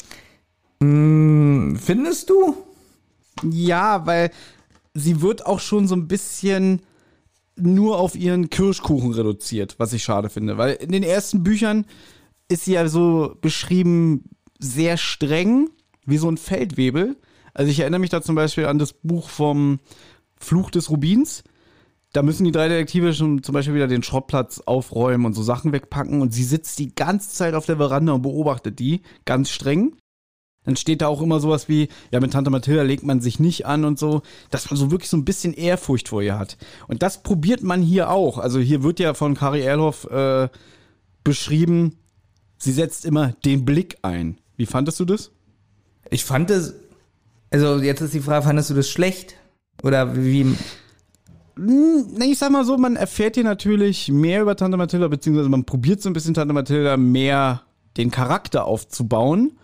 Findest du? Ja, weil sie wird auch schon so ein bisschen nur auf ihren Kirschkuchen reduziert, was ich schade finde. Weil in den ersten Büchern ist sie ja so beschrieben sehr streng, wie so ein Feldwebel. Also ich erinnere mich da zum Beispiel an das Buch vom Fluch des Rubins. Da müssen die 3 Detektive schon zum Beispiel wieder den Schrottplatz aufräumen und so Sachen wegpacken. Und sie sitzt die ganze Zeit auf der Veranda und beobachtet die, ganz streng. Dann steht da auch immer sowas wie, ja, mit Tante Mathilda legt man sich nicht an und so, dass man so wirklich so ein bisschen Ehrfurcht vor ihr hat. Und das probiert man hier auch. Also hier wird ja von Kari Erlhoff beschrieben, sie setzt immer den Blick ein. Wie fandest du das? Ich fand es, also jetzt ist die Frage, fandest du das schlecht? Oder wie? Nee, ich sag mal so, man erfährt hier natürlich mehr über Tante Mathilda, beziehungsweise man probiert so ein bisschen Tante Mathilda mehr den Charakter aufzubauen.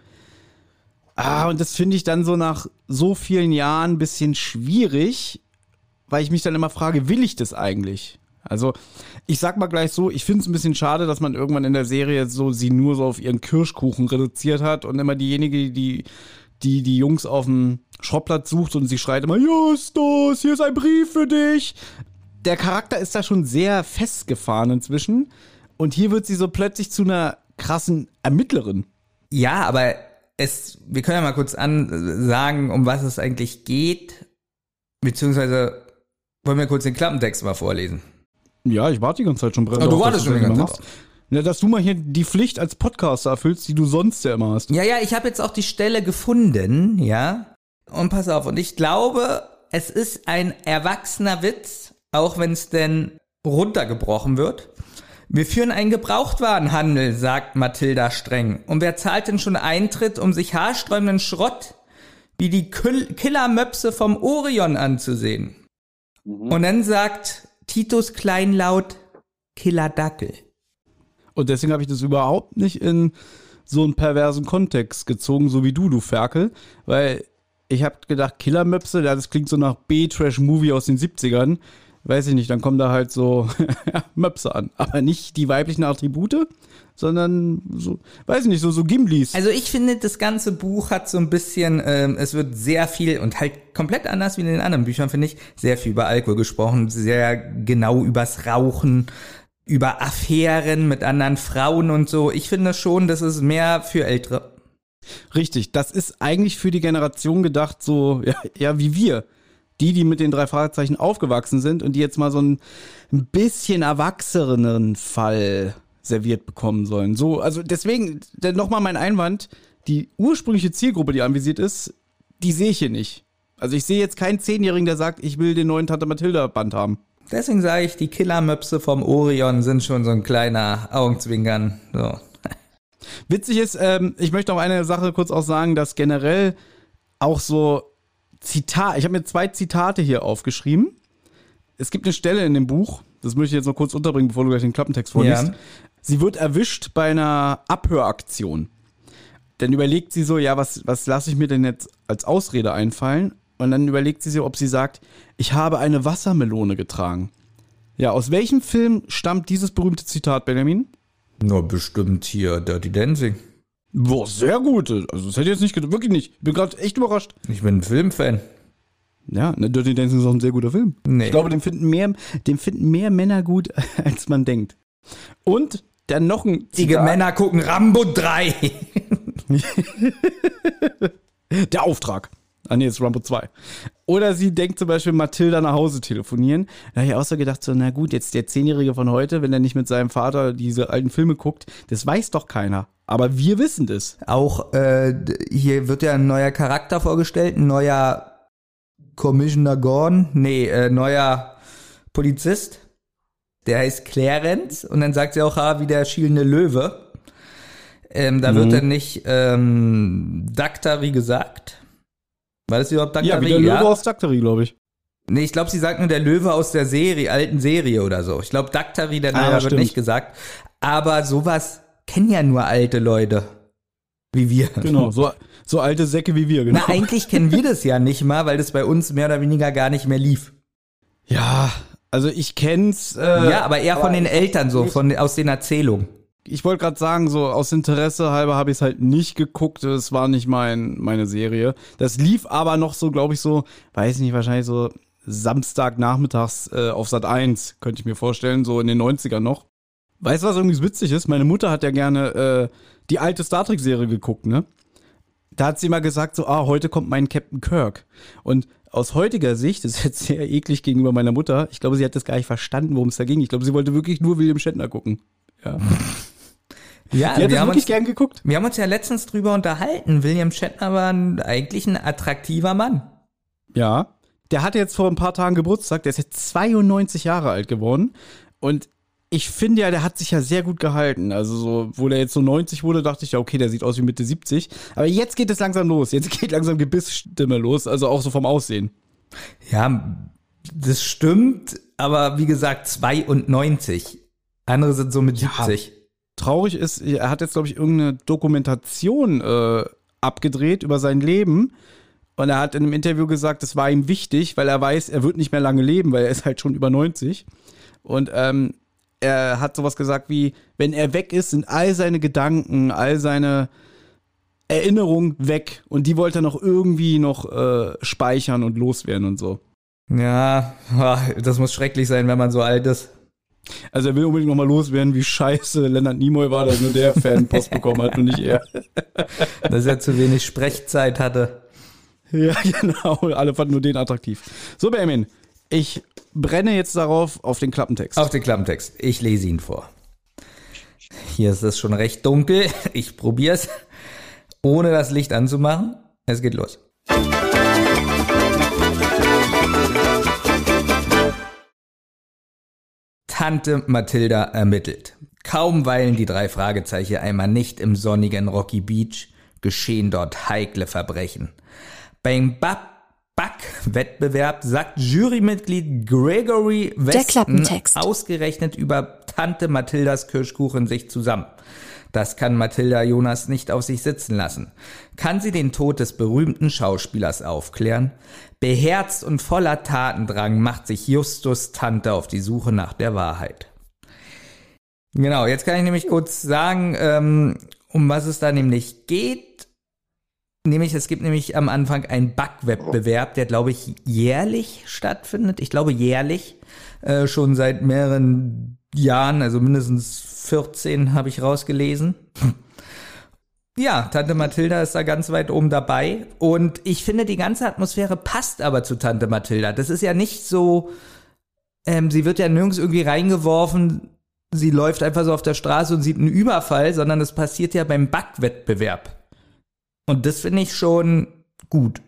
Und das finde ich dann so nach so vielen Jahren ein bisschen schwierig, weil ich mich dann immer frage, will ich das eigentlich? Also, ich sag mal gleich so, ich finde es ein bisschen schade, dass man irgendwann in der Serie so sie nur so auf ihren Kirschkuchen reduziert hat und immer diejenige, die Jungs auf dem Schrottplatz sucht und sie schreit immer, Justus, hier ist ein Brief für dich. Der Charakter ist da schon sehr festgefahren inzwischen und hier wird sie so plötzlich zu einer krassen Ermittlerin. Ja, aber wir können ja mal kurz sagen, um was es eigentlich geht, beziehungsweise wollen wir kurz den Klappentext mal vorlesen. Ja, ich warte die ganze Zeit schon brennend. Du wartest schon die ganze Zeit. Ja, dass du mal hier die Pflicht als Podcaster erfüllst, die du sonst ja immer hast. Ja, ich habe jetzt auch die Stelle gefunden, ja. Und pass auf, und ich glaube, es ist ein erwachsener Witz, auch wenn es denn runtergebrochen wird. Wir führen einen Gebrauchtwarenhandel, sagt Mathilda streng. Und wer zahlt denn schon Eintritt, um sich haarsträubenden Schrott wie die Killermöpse vom Orion anzusehen? Und dann sagt Titus kleinlaut Killerdackel. Und deswegen habe ich das überhaupt nicht in so einen perversen Kontext gezogen, so wie du Ferkel. Weil Ich habe gedacht, Killermöpse, das klingt so nach B-Trash-Movie aus den 70ern. Weiß ich nicht, dann kommen da halt so Möpse an. Aber nicht die weiblichen Attribute, sondern so, weiß ich nicht, so Gimblis. Also ich finde, das ganze Buch hat so ein bisschen, es wird sehr viel und halt komplett anders wie in den anderen Büchern, finde ich, sehr viel über Alkohol gesprochen, sehr genau übers Rauchen, über Affären mit anderen Frauen und so. Ich finde schon, das ist mehr für Ältere. Richtig, das ist eigentlich für die Generation gedacht, so ja wie wir. Die mit den 3 Fragezeichen aufgewachsen sind und die jetzt mal so ein bisschen erwachseneren Fall serviert bekommen sollen. So, also deswegen nochmal mein Einwand, die ursprüngliche Zielgruppe, die anvisiert ist, die sehe ich hier nicht. Also ich sehe jetzt keinen 10-Jährigen, der sagt, ich will den neuen Tante Mathilda Band haben. Deswegen sage ich, die Killermöpse vom Orion sind schon so ein kleiner Augenzwinkern. So. Witzig ist, ich möchte noch eine Sache kurz auch sagen, dass generell auch so Zitat, ich habe mir 2 Zitate hier aufgeschrieben. Es gibt eine Stelle in dem Buch, das möchte ich jetzt noch kurz unterbringen, bevor du gleich den Klappentext vorliest. Ja. Sie wird erwischt bei einer Abhöraktion. Dann überlegt sie so, ja, was lasse ich mir denn jetzt als Ausrede einfallen? Und dann überlegt sie so, ob sie sagt, ich habe eine Wassermelone getragen. Ja, aus welchem Film stammt dieses berühmte Zitat, Benjamin? Nur bestimmt hier Dirty Dancing. Boah, sehr gut. Also das hätte ich jetzt nicht gedacht, wirklich nicht. Ich bin gerade echt überrascht. Ich bin ein Filmfan. Ja, Dirty Dancing ist auch ein sehr guter Film. Nee. Ich glaube, den finden mehr Männer gut, als man denkt. Und dann noch ein Zitat. Die Männer gucken Rambo 3. Der Auftrag. Ah nee, das ist Rambo 2. Oder sie denkt zum Beispiel, Mathilda nach Hause telefonieren. Da habe ich auch so gedacht, so, na gut, jetzt der 10-Jährige von heute, wenn er nicht mit seinem Vater diese alten Filme guckt, das weiß doch keiner. Aber wir wissen das. Auch hier wird ja ein neuer Charakter vorgestellt, ein neuer Commissioner Gordon, neuer Polizist. Der heißt Clarence und dann sagt sie auch, wie der schielende Löwe. Da wird dann nicht Daktari gesagt. War das überhaupt Daktari? Ja, wie der Löwe aus Daktari, glaube ich. Nee, ich glaube, sie sagt nur der Löwe aus der alten Serie oder so. Ich glaube, Daktari, der Name wird nicht gesagt. Aber sowas kennen ja nur alte Leute. Wie wir. Genau, so alte Säcke wie wir, genau. Na, eigentlich kennen wir das ja nicht mal, weil das bei uns mehr oder weniger gar nicht mehr lief. Ja, also ich kenn's. Ja, aber eher von den Eltern so, aus den Erzählungen. Ich wollte gerade sagen, so aus Interesse halber habe ich es halt nicht geguckt. Das war nicht meine Serie. Das lief aber noch so, glaube ich, so, weiß nicht, wahrscheinlich so Samstagnachmittags auf Sat 1, könnte ich mir vorstellen, so in den 90ern noch. Weißt du, was irgendwie so witzig ist? Meine Mutter hat ja gerne die alte Star Trek-Serie geguckt, ne? Da hat sie immer gesagt, so, heute kommt mein Captain Kirk. Und aus heutiger Sicht, das ist jetzt sehr eklig gegenüber meiner Mutter, ich glaube, sie hat das gar nicht verstanden, worum es da ging. Ich glaube, sie wollte wirklich nur William Shatner gucken. Ja. Ja, die hat das wirklich gern geguckt. Wir haben uns ja letztens drüber unterhalten. William Shatner war eigentlich ein attraktiver Mann. Ja, der hatte jetzt vor ein paar Tagen Geburtstag, der ist jetzt 92 Jahre alt geworden. Und ich finde ja, der hat sich ja sehr gut gehalten. Also so, wo der jetzt so 90 wurde, dachte ich ja, okay, der sieht aus wie Mitte 70. Aber jetzt geht es langsam los. Jetzt geht langsam Gebissstimme los, also auch so vom Aussehen. Ja, das stimmt. Aber wie gesagt, 92. Andere sind so mit 70. Ja. Traurig ist, er hat jetzt, glaube ich, irgendeine Dokumentation abgedreht über sein Leben. Und er hat in einem Interview gesagt, das war ihm wichtig, weil er weiß, er wird nicht mehr lange leben, weil er ist halt schon über 90. Und er hat sowas gesagt wie, wenn er weg ist, sind all seine Gedanken, all seine Erinnerungen weg. Und die wollte er noch irgendwie noch speichern und loswerden und so. Ja, das muss schrecklich sein, wenn man so alt ist. Also er will unbedingt nochmal loswerden, wie scheiße Leonard Nimoy war, dass nur der Fanpost bekommen hat und nicht er. Dass er zu wenig Sprechzeit hatte. Ja, genau. Alle fanden nur den attraktiv. So, Benjamin, ich brenne jetzt darauf auf den Klappentext. Auf den Klappentext. Ich lese ihn vor. Hier ist es schon recht dunkel. Ich probier's, ohne das Licht anzumachen. Es geht los. Tante Mathilda ermittelt. Kaum weilen die 3 Fragezeichen einmal nicht im sonnigen Rocky Beach, geschehen dort heikle Verbrechen. Beim Backwettbewerb sagt Jurymitglied Gregory Weston Klappentext. ausgerechnet über Tante Mathildas Kirschkuchen sich zusammen. Das kann Mathilda Jonas nicht auf sich sitzen lassen. Kann sie den Tod des berühmten Schauspielers aufklären? Beherzt und voller Tatendrang macht sich Justus Tante auf die Suche nach der Wahrheit. Genau, jetzt kann ich nämlich kurz sagen, um was es da nämlich geht. Nämlich, es gibt nämlich am Anfang einen Backwettbewerb, der, glaube ich, jährlich stattfindet. Ich glaube, jährlich, schon seit mehreren Jahren, also mindestens 14 habe ich rausgelesen. Ja, Tante Mathilda ist da ganz weit oben dabei. Und ich finde, die ganze Atmosphäre passt aber zu Tante Mathilda. Das ist ja nicht so, sie wird ja nirgends irgendwie reingeworfen, sie läuft einfach so auf der Straße und sieht einen Überfall, sondern das passiert ja beim Backwettbewerb. Und das finde ich schon gut.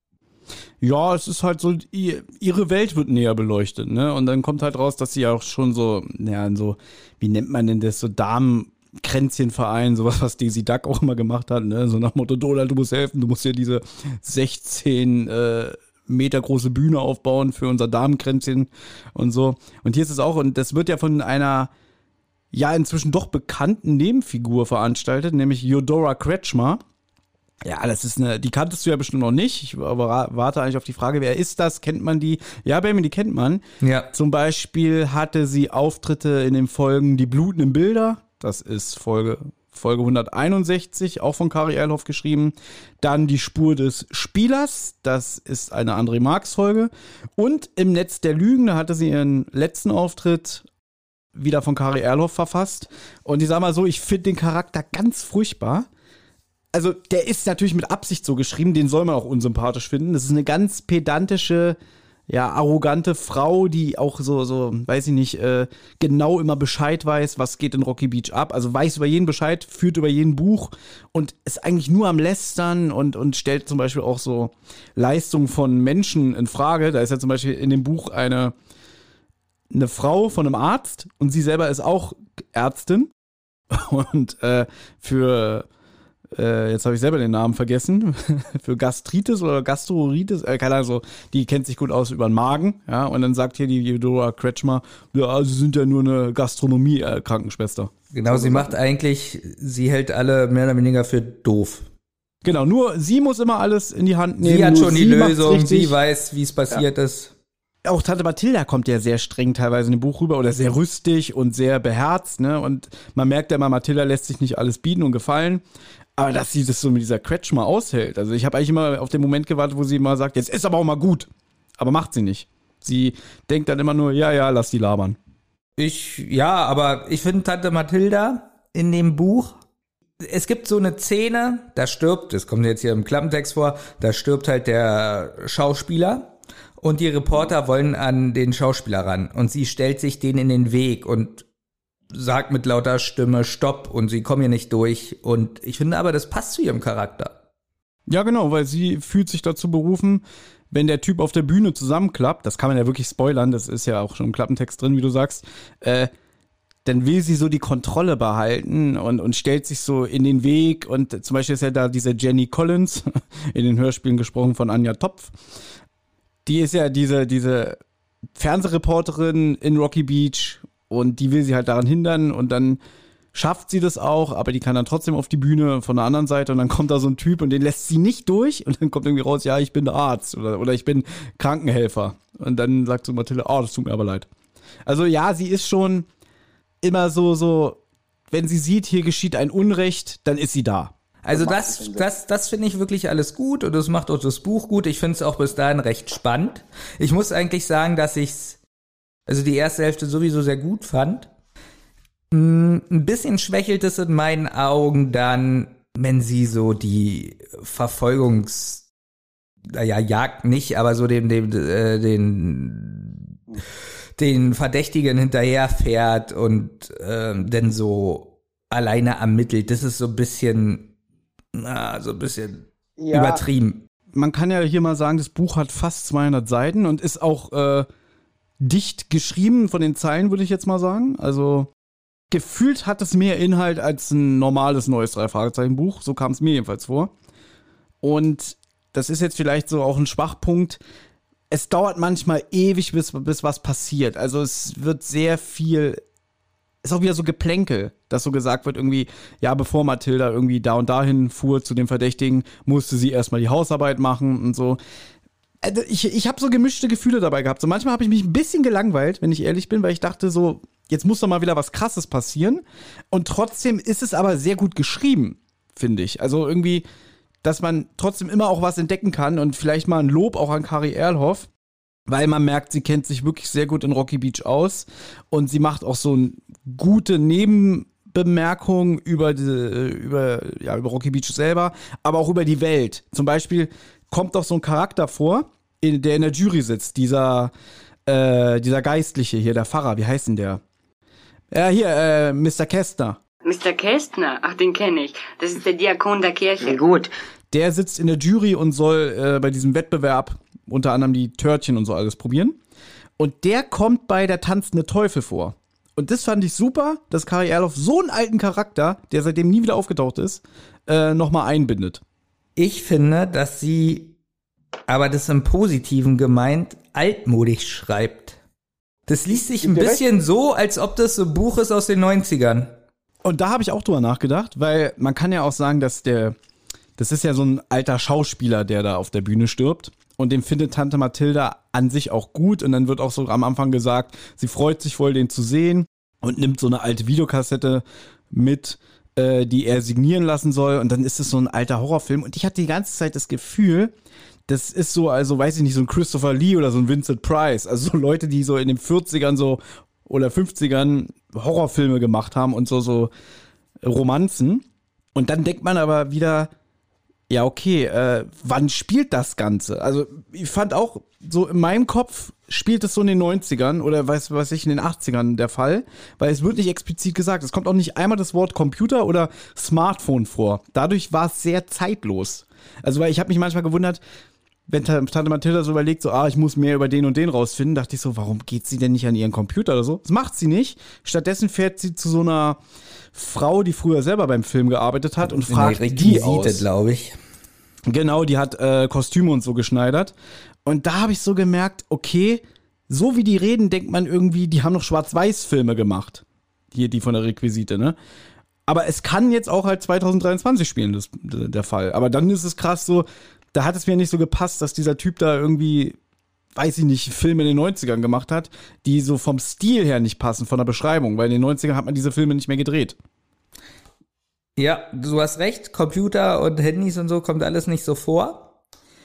Ja, es ist halt so, ihre Welt wird näher beleuchtet, ne? Und dann kommt halt raus, dass sie auch schon so, wie nennt man denn das, so Damenkränzchenverein, sowas, was Daisy Duck auch immer gemacht hat, ne? So nach Motto, Donald, du musst helfen, du musst hier diese 16 Meter große Bühne aufbauen für unser Damenkränzchen und so. Und hier ist es auch, und das wird ja von einer, ja, inzwischen doch bekannten Nebenfigur veranstaltet, nämlich Eudora Kretschmer. Ja, die kanntest du ja bestimmt noch nicht. Ich warte eigentlich auf die Frage, wer ist das? Kennt man die? Ja, Benjamin, die kennt man. Ja. Zum Beispiel hatte sie Auftritte in den Folgen Die blutenden Bilder. Das ist Folge 161, auch von Kari Erlhoff geschrieben. Dann Die Spur des Spielers. Das ist eine André Marx Folge. Und Im Netz der Lügen, da hatte sie ihren letzten Auftritt wieder von Kari Erlhoff verfasst. Und ich sag mal so, ich finde den Charakter ganz furchtbar. Also, der ist natürlich mit Absicht so geschrieben, den soll man auch unsympathisch finden. Das ist eine ganz pedantische, ja, arrogante Frau, die auch so, weiß ich nicht, genau immer Bescheid weiß, was geht in Rocky Beach ab. Also weiß über jeden Bescheid, führt über jeden Buch und ist eigentlich nur am Lästern und stellt zum Beispiel auch so Leistungen von Menschen in Frage. Da ist ja zum Beispiel in dem Buch eine Frau von einem Arzt und sie selber ist auch Ärztin. Und jetzt habe ich selber den Namen vergessen, für Gastritis oder Gastroritis, keine Ahnung, so, die kennt sich gut aus über den Magen, ja, und dann sagt hier die Eudora Kretschmer, ja, sie sind ja nur eine Gastronomie-Krankenschwester. Genau, sie hält alle mehr oder weniger für doof. Genau, nur sie muss immer alles in die Hand nehmen. Sie hat schon die Lösung, richtig. sie weiß, wie es passiert ist. Auch Tante Mathilda kommt ja sehr streng teilweise in dem Buch rüber oder sehr rüstig und sehr beherzt, ne, und man merkt ja immer, Mathilda lässt sich nicht alles bieten und gefallen. Aber dass sie das so mit dieser Kretschmer aushält. Also ich habe eigentlich immer auf den Moment gewartet, wo sie mal sagt, jetzt ist aber auch mal gut. Aber macht sie nicht. Sie denkt dann immer nur, ja, lass die labern. Aber ich finde Tante Mathilda in dem Buch, es gibt so eine Szene, das kommt jetzt hier im Klappentext vor, da stirbt halt der Schauspieler und die Reporter wollen an den Schauspieler ran und sie stellt sich denen in den Weg und sagt mit lauter Stimme Stopp und sie kommen hier nicht durch. Und ich finde aber, das passt zu ihrem Charakter. Ja, genau, weil sie fühlt sich dazu berufen, wenn der Typ auf der Bühne zusammenklappt, das kann man ja wirklich spoilern, das ist ja auch schon im Klappentext drin, wie du sagst, dann will sie so die Kontrolle behalten und stellt sich so in den Weg. Und zum Beispiel ist ja da diese Jenny Collins, in den Hörspielen gesprochen von Anja Topf. Die ist ja diese Fernsehreporterin in Rocky Beach. Und die will sie halt daran hindern und dann schafft sie das auch, aber die kann dann trotzdem auf die Bühne von der anderen Seite und dann kommt da so ein Typ und den lässt sie nicht durch und dann kommt irgendwie raus, ja, ich bin der Arzt oder ich bin Krankenhelfer. Und dann sagt so Mathilde, das tut mir aber leid. Also ja, sie ist schon immer so, wenn sie sieht, hier geschieht ein Unrecht, dann ist sie da. Also das finde ich wirklich alles gut und das macht auch das Buch gut. Ich finde es auch bis dahin recht spannend. Ich muss eigentlich sagen, dass also die erste Hälfte sowieso sehr gut fand. Ein bisschen schwächelt es in meinen Augen dann, wenn sie so die Jagd nicht, aber so den Verdächtigen hinterherfährt und dann so alleine ermittelt. Das ist so ein bisschen übertrieben. Man kann ja hier mal sagen, das Buch hat fast 200 Seiten und ist auch dicht geschrieben von den Zeilen, würde ich jetzt mal sagen. Also gefühlt hat es mehr Inhalt als ein normales neues 3-Fragezeichen-Buch. So kam es mir jedenfalls vor. Und das ist jetzt vielleicht so auch ein Schwachpunkt, es dauert manchmal ewig, bis was passiert. Also es wird sehr viel, ist auch wieder so Geplänkel, dass so gesagt wird irgendwie, ja, bevor Mathilda irgendwie da und dahin fuhr zu dem Verdächtigen, musste sie erstmal die Hausarbeit machen und so. Also ich habe so gemischte Gefühle dabei gehabt. So manchmal habe ich mich ein bisschen gelangweilt, wenn ich ehrlich bin, weil ich dachte so, jetzt muss doch mal wieder was Krasses passieren. Und trotzdem ist es aber sehr gut geschrieben, finde ich. Also irgendwie, dass man trotzdem immer auch was entdecken kann und vielleicht mal ein Lob auch an Kari Erlhoff, weil man merkt, sie kennt sich wirklich sehr gut in Rocky Beach aus und sie macht auch so eine gute Nebenbemerkung über Rocky Beach selber, aber auch über die Welt. Zum Beispiel kommt doch so ein Charakter vor, der in der Jury sitzt, dieser Geistliche hier, der Pfarrer, wie heißt denn der? Ja, hier, Mr. Kästner. Mr. Kästner? Ach, den kenne ich. Das ist der Diakon der Kirche. Gut. Der sitzt in der Jury und soll bei diesem Wettbewerb unter anderem die Törtchen und so alles probieren. Und der kommt bei der tanzende Teufel vor. Und das fand ich super, dass Kari Erlhoff so einen alten Charakter, der seitdem nie wieder aufgetaucht ist, nochmal einbindet. Ich finde, dass sie, aber das im Positiven gemeint, altmodisch schreibt. Das liest sich ein bisschen so, als ob das so ein Buch ist aus den 90ern. Und da habe ich auch drüber nachgedacht, weil man kann ja auch sagen, dass das ist ja so ein alter Schauspieler, der da auf der Bühne stirbt. Und den findet Tante Mathilda an sich auch gut. Und dann wird auch so am Anfang gesagt, sie freut sich voll, den zu sehen. Und nimmt so eine alte Videokassette mit, die er signieren lassen soll. Und dann ist es so ein alter Horrorfilm. Und ich hatte die ganze Zeit das Gefühl, das ist so, also weiß ich nicht, so ein Christopher Lee oder so ein Vincent Price. Also so Leute, die so in den 40ern so oder 50ern Horrorfilme gemacht haben und so Romanzen. Und dann denkt man aber wieder, ja, okay, wann spielt das Ganze? Also ich fand auch, so in meinem Kopf spielt es so in den 90ern oder weiß ich, in den 80ern der Fall, weil es wird nicht explizit gesagt. Es kommt auch nicht einmal das Wort Computer oder Smartphone vor. Dadurch war es sehr zeitlos. Also weil ich habe mich manchmal gewundert, wenn Tante Mathilda so überlegt, so, ich muss mehr über den und den rausfinden, dachte ich so, warum geht sie denn nicht an ihren Computer oder so? Das macht sie nicht. Stattdessen fährt sie zu so einer Frau, die früher selber beim Film gearbeitet hat und fragt die aus. Glaube ich. Genau, die hat Kostüme und so geschneidert. Und da habe ich so gemerkt, okay, so wie die reden, denkt man irgendwie, die haben noch Schwarz-Weiß-Filme gemacht. Hier, die von der Requisite, ne? Aber es kann jetzt auch halt 2023 spielen, das der Fall. Aber dann ist es krass so, da hat es mir nicht so gepasst, dass dieser Typ da irgendwie, weiß ich nicht, Filme in den 90ern gemacht hat, die so vom Stil her nicht passen, von der Beschreibung. Weil in den 90ern hat man diese Filme nicht mehr gedreht. Ja, du hast recht, Computer und Handys und so kommt alles nicht so vor.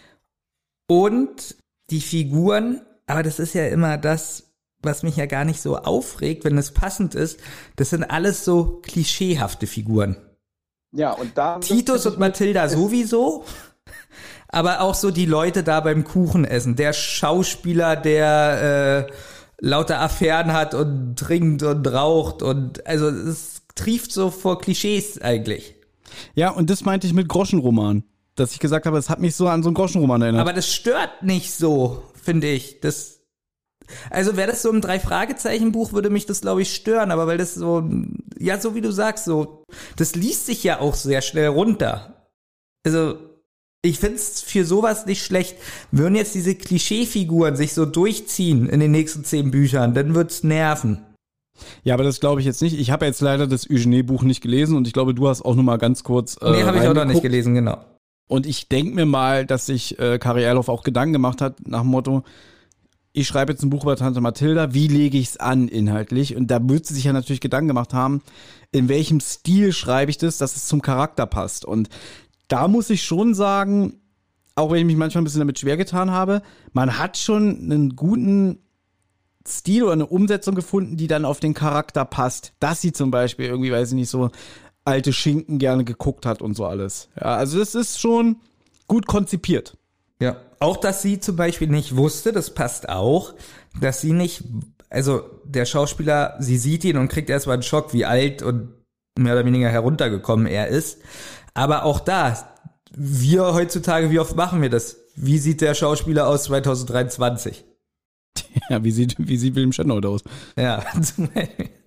Und die Figuren, aber das ist ja immer das, was mich ja gar nicht so aufregt, wenn es passend ist, das sind alles so klischeehafte Figuren. Ja, und da Titus und Mathilda sowieso, aber auch so die Leute da beim Kuchenessen, der Schauspieler, der lauter Affären hat und trinkt und raucht und also es trieft so vor Klischees eigentlich. Ja, und das meinte ich mit Groschenroman. Dass ich gesagt habe, es hat mich so an so einen Groschenroman erinnert. Aber das stört nicht so, finde ich. Also wäre das so ein 3-Fragezeichen-Buch, würde mich das, glaube ich, stören. Aber weil das so, ja, so wie du sagst, so, das liest sich ja auch sehr schnell runter. Also ich finde es für sowas nicht schlecht. Würden jetzt diese Klischeefiguren sich so durchziehen in den nächsten 10 Büchern, dann wird's nerven. Ja, aber das glaube ich jetzt nicht. Ich habe jetzt leider das Eugenie-Buch nicht gelesen und ich glaube, du hast auch nur mal ganz kurz Nee, habe ich auch noch nicht gelesen, genau. Und ich denke mir mal, dass sich Kari Erlhoff auch Gedanken gemacht hat nach dem Motto, ich schreibe jetzt ein Buch über Tante Mathilda, wie lege ich es an inhaltlich? Und da wird sie sich ja natürlich Gedanken gemacht haben, in welchem Stil schreibe ich das, dass es zum Charakter passt. Und da muss ich schon sagen, auch wenn ich mich manchmal ein bisschen damit schwer getan habe, man hat schon einen guten Stil oder eine Umsetzung gefunden, die dann auf den Charakter passt. Dass sie zum Beispiel irgendwie, weiß ich nicht, so alte Schinken gerne geguckt hat und so alles. Ja, also das ist schon gut konzipiert. Ja, auch dass sie zum Beispiel nicht wusste, das passt auch, dass sie nicht, also der Schauspieler, sie sieht ihn und kriegt erstmal einen Schock, wie alt und mehr oder weniger heruntergekommen er ist. Aber auch da, wir heutzutage, wie oft machen wir das? Wie sieht der Schauspieler aus 2023? Ja, wie sieht William Shatner aus? Ja, zum Beispiel.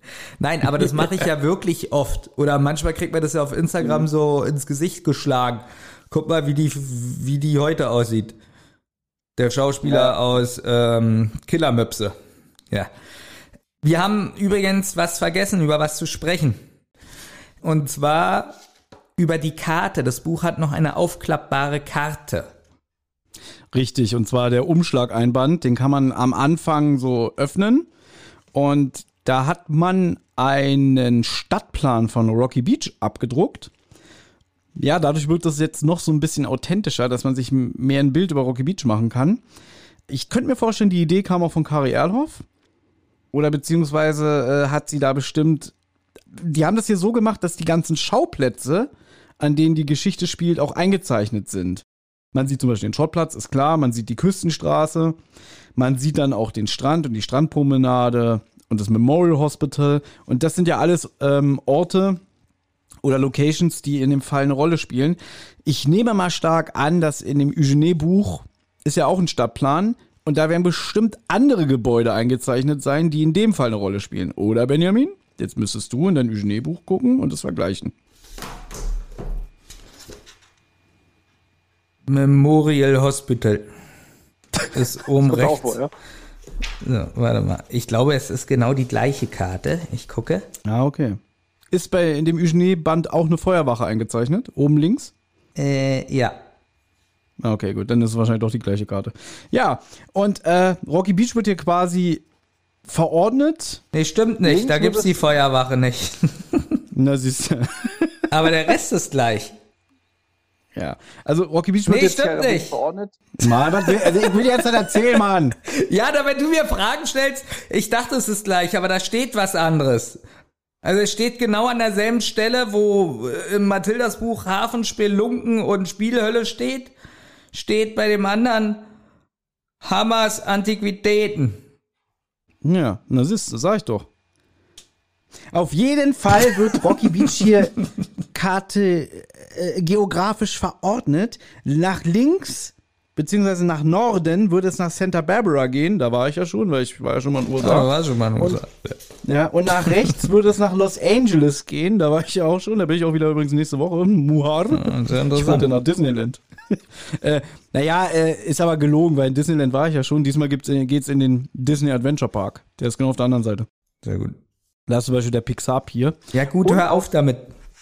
Nein, aber das mache ich ja wirklich oft. Oder manchmal kriegt man das ja auf Instagram so ins Gesicht geschlagen. Guck mal, wie die heute aussieht. Der Schauspieler aus Killermöpse. Ja. Wir haben übrigens was vergessen, über was zu sprechen. Und zwar über die Karte. Das Buch hat noch eine aufklappbare Karte. Richtig, und zwar der Umschlageinband, den kann man am Anfang so öffnen und da hat man einen Stadtplan von Rocky Beach abgedruckt. Ja, dadurch wird das jetzt noch so ein bisschen authentischer, dass man sich mehr ein Bild über Rocky Beach machen kann. Ich könnte mir vorstellen, die Idee kam auch von Kari Erlhoff oder beziehungsweise hat sie da bestimmt, die haben das hier so gemacht, dass die ganzen Schauplätze, an denen die Geschichte spielt, auch eingezeichnet sind. Man sieht zum Beispiel den Schrottplatz, ist klar, man sieht die Küstenstraße, man sieht dann auch den Strand und die Strandpromenade und das Memorial Hospital und das sind ja alles Orte oder Locations, die in dem Fall eine Rolle spielen. Ich nehme mal stark an, dass in dem Eugenie-Buch ist ja auch ein Stadtplan und da werden bestimmt andere Gebäude eingezeichnet sein, die in dem Fall eine Rolle spielen. Oder, Benjamin? Jetzt müsstest du in dein Eugenie-Buch gucken und das vergleichen. Memorial Hospital ist oben rechts. Auch wohl, ja. So, warte mal. Ich glaube, es ist genau die gleiche Karte. Ich gucke. Ah, okay. Ist in dem Eugenie-Band auch eine Feuerwache eingezeichnet? Oben links? Ja. Okay, gut, dann ist es wahrscheinlich doch die gleiche Karte. Ja, und Rocky Beach wird hier quasi verordnet. Nee, stimmt nicht. Da gibt's die Feuerwache nicht. Na, siehst du. Aber der Rest ist gleich. Ja, also Rocky Beach wird jetzt stimmt nicht. Verordnet. Mann, also ich will dir jetzt nicht erzählen, Mann. Ja, da wenn du mir Fragen stellst, ich dachte, es ist gleich, aber da steht was anderes. Also es steht genau an derselben Stelle, wo im Mathildas Buch Hafenspelunken und Spielhölle steht bei dem anderen Hammers Antiquitäten. Ja, na siehst du, sag ich doch. Auf jeden Fall wird Rocky Beach hier Karte geografisch verordnet. Nach links, beziehungsweise nach Norden, würde es nach Santa Barbara gehen. Da war ich ja schon, weil ich war ja schon mal in den USA. war schon mal in den USA. Ja, und nach rechts würde es nach Los Angeles gehen. Da war ich ja auch schon. Da bin ich auch wieder übrigens nächste Woche. Muhar. Ich wollte nach Disneyland. Ist aber gelogen, weil in Disneyland war ich ja schon. Diesmal geht's in den Disney Adventure Park. Der ist genau auf der anderen Seite. Sehr gut. Da ist zum Beispiel der Pixar Pier. Ja gut, hör auf damit.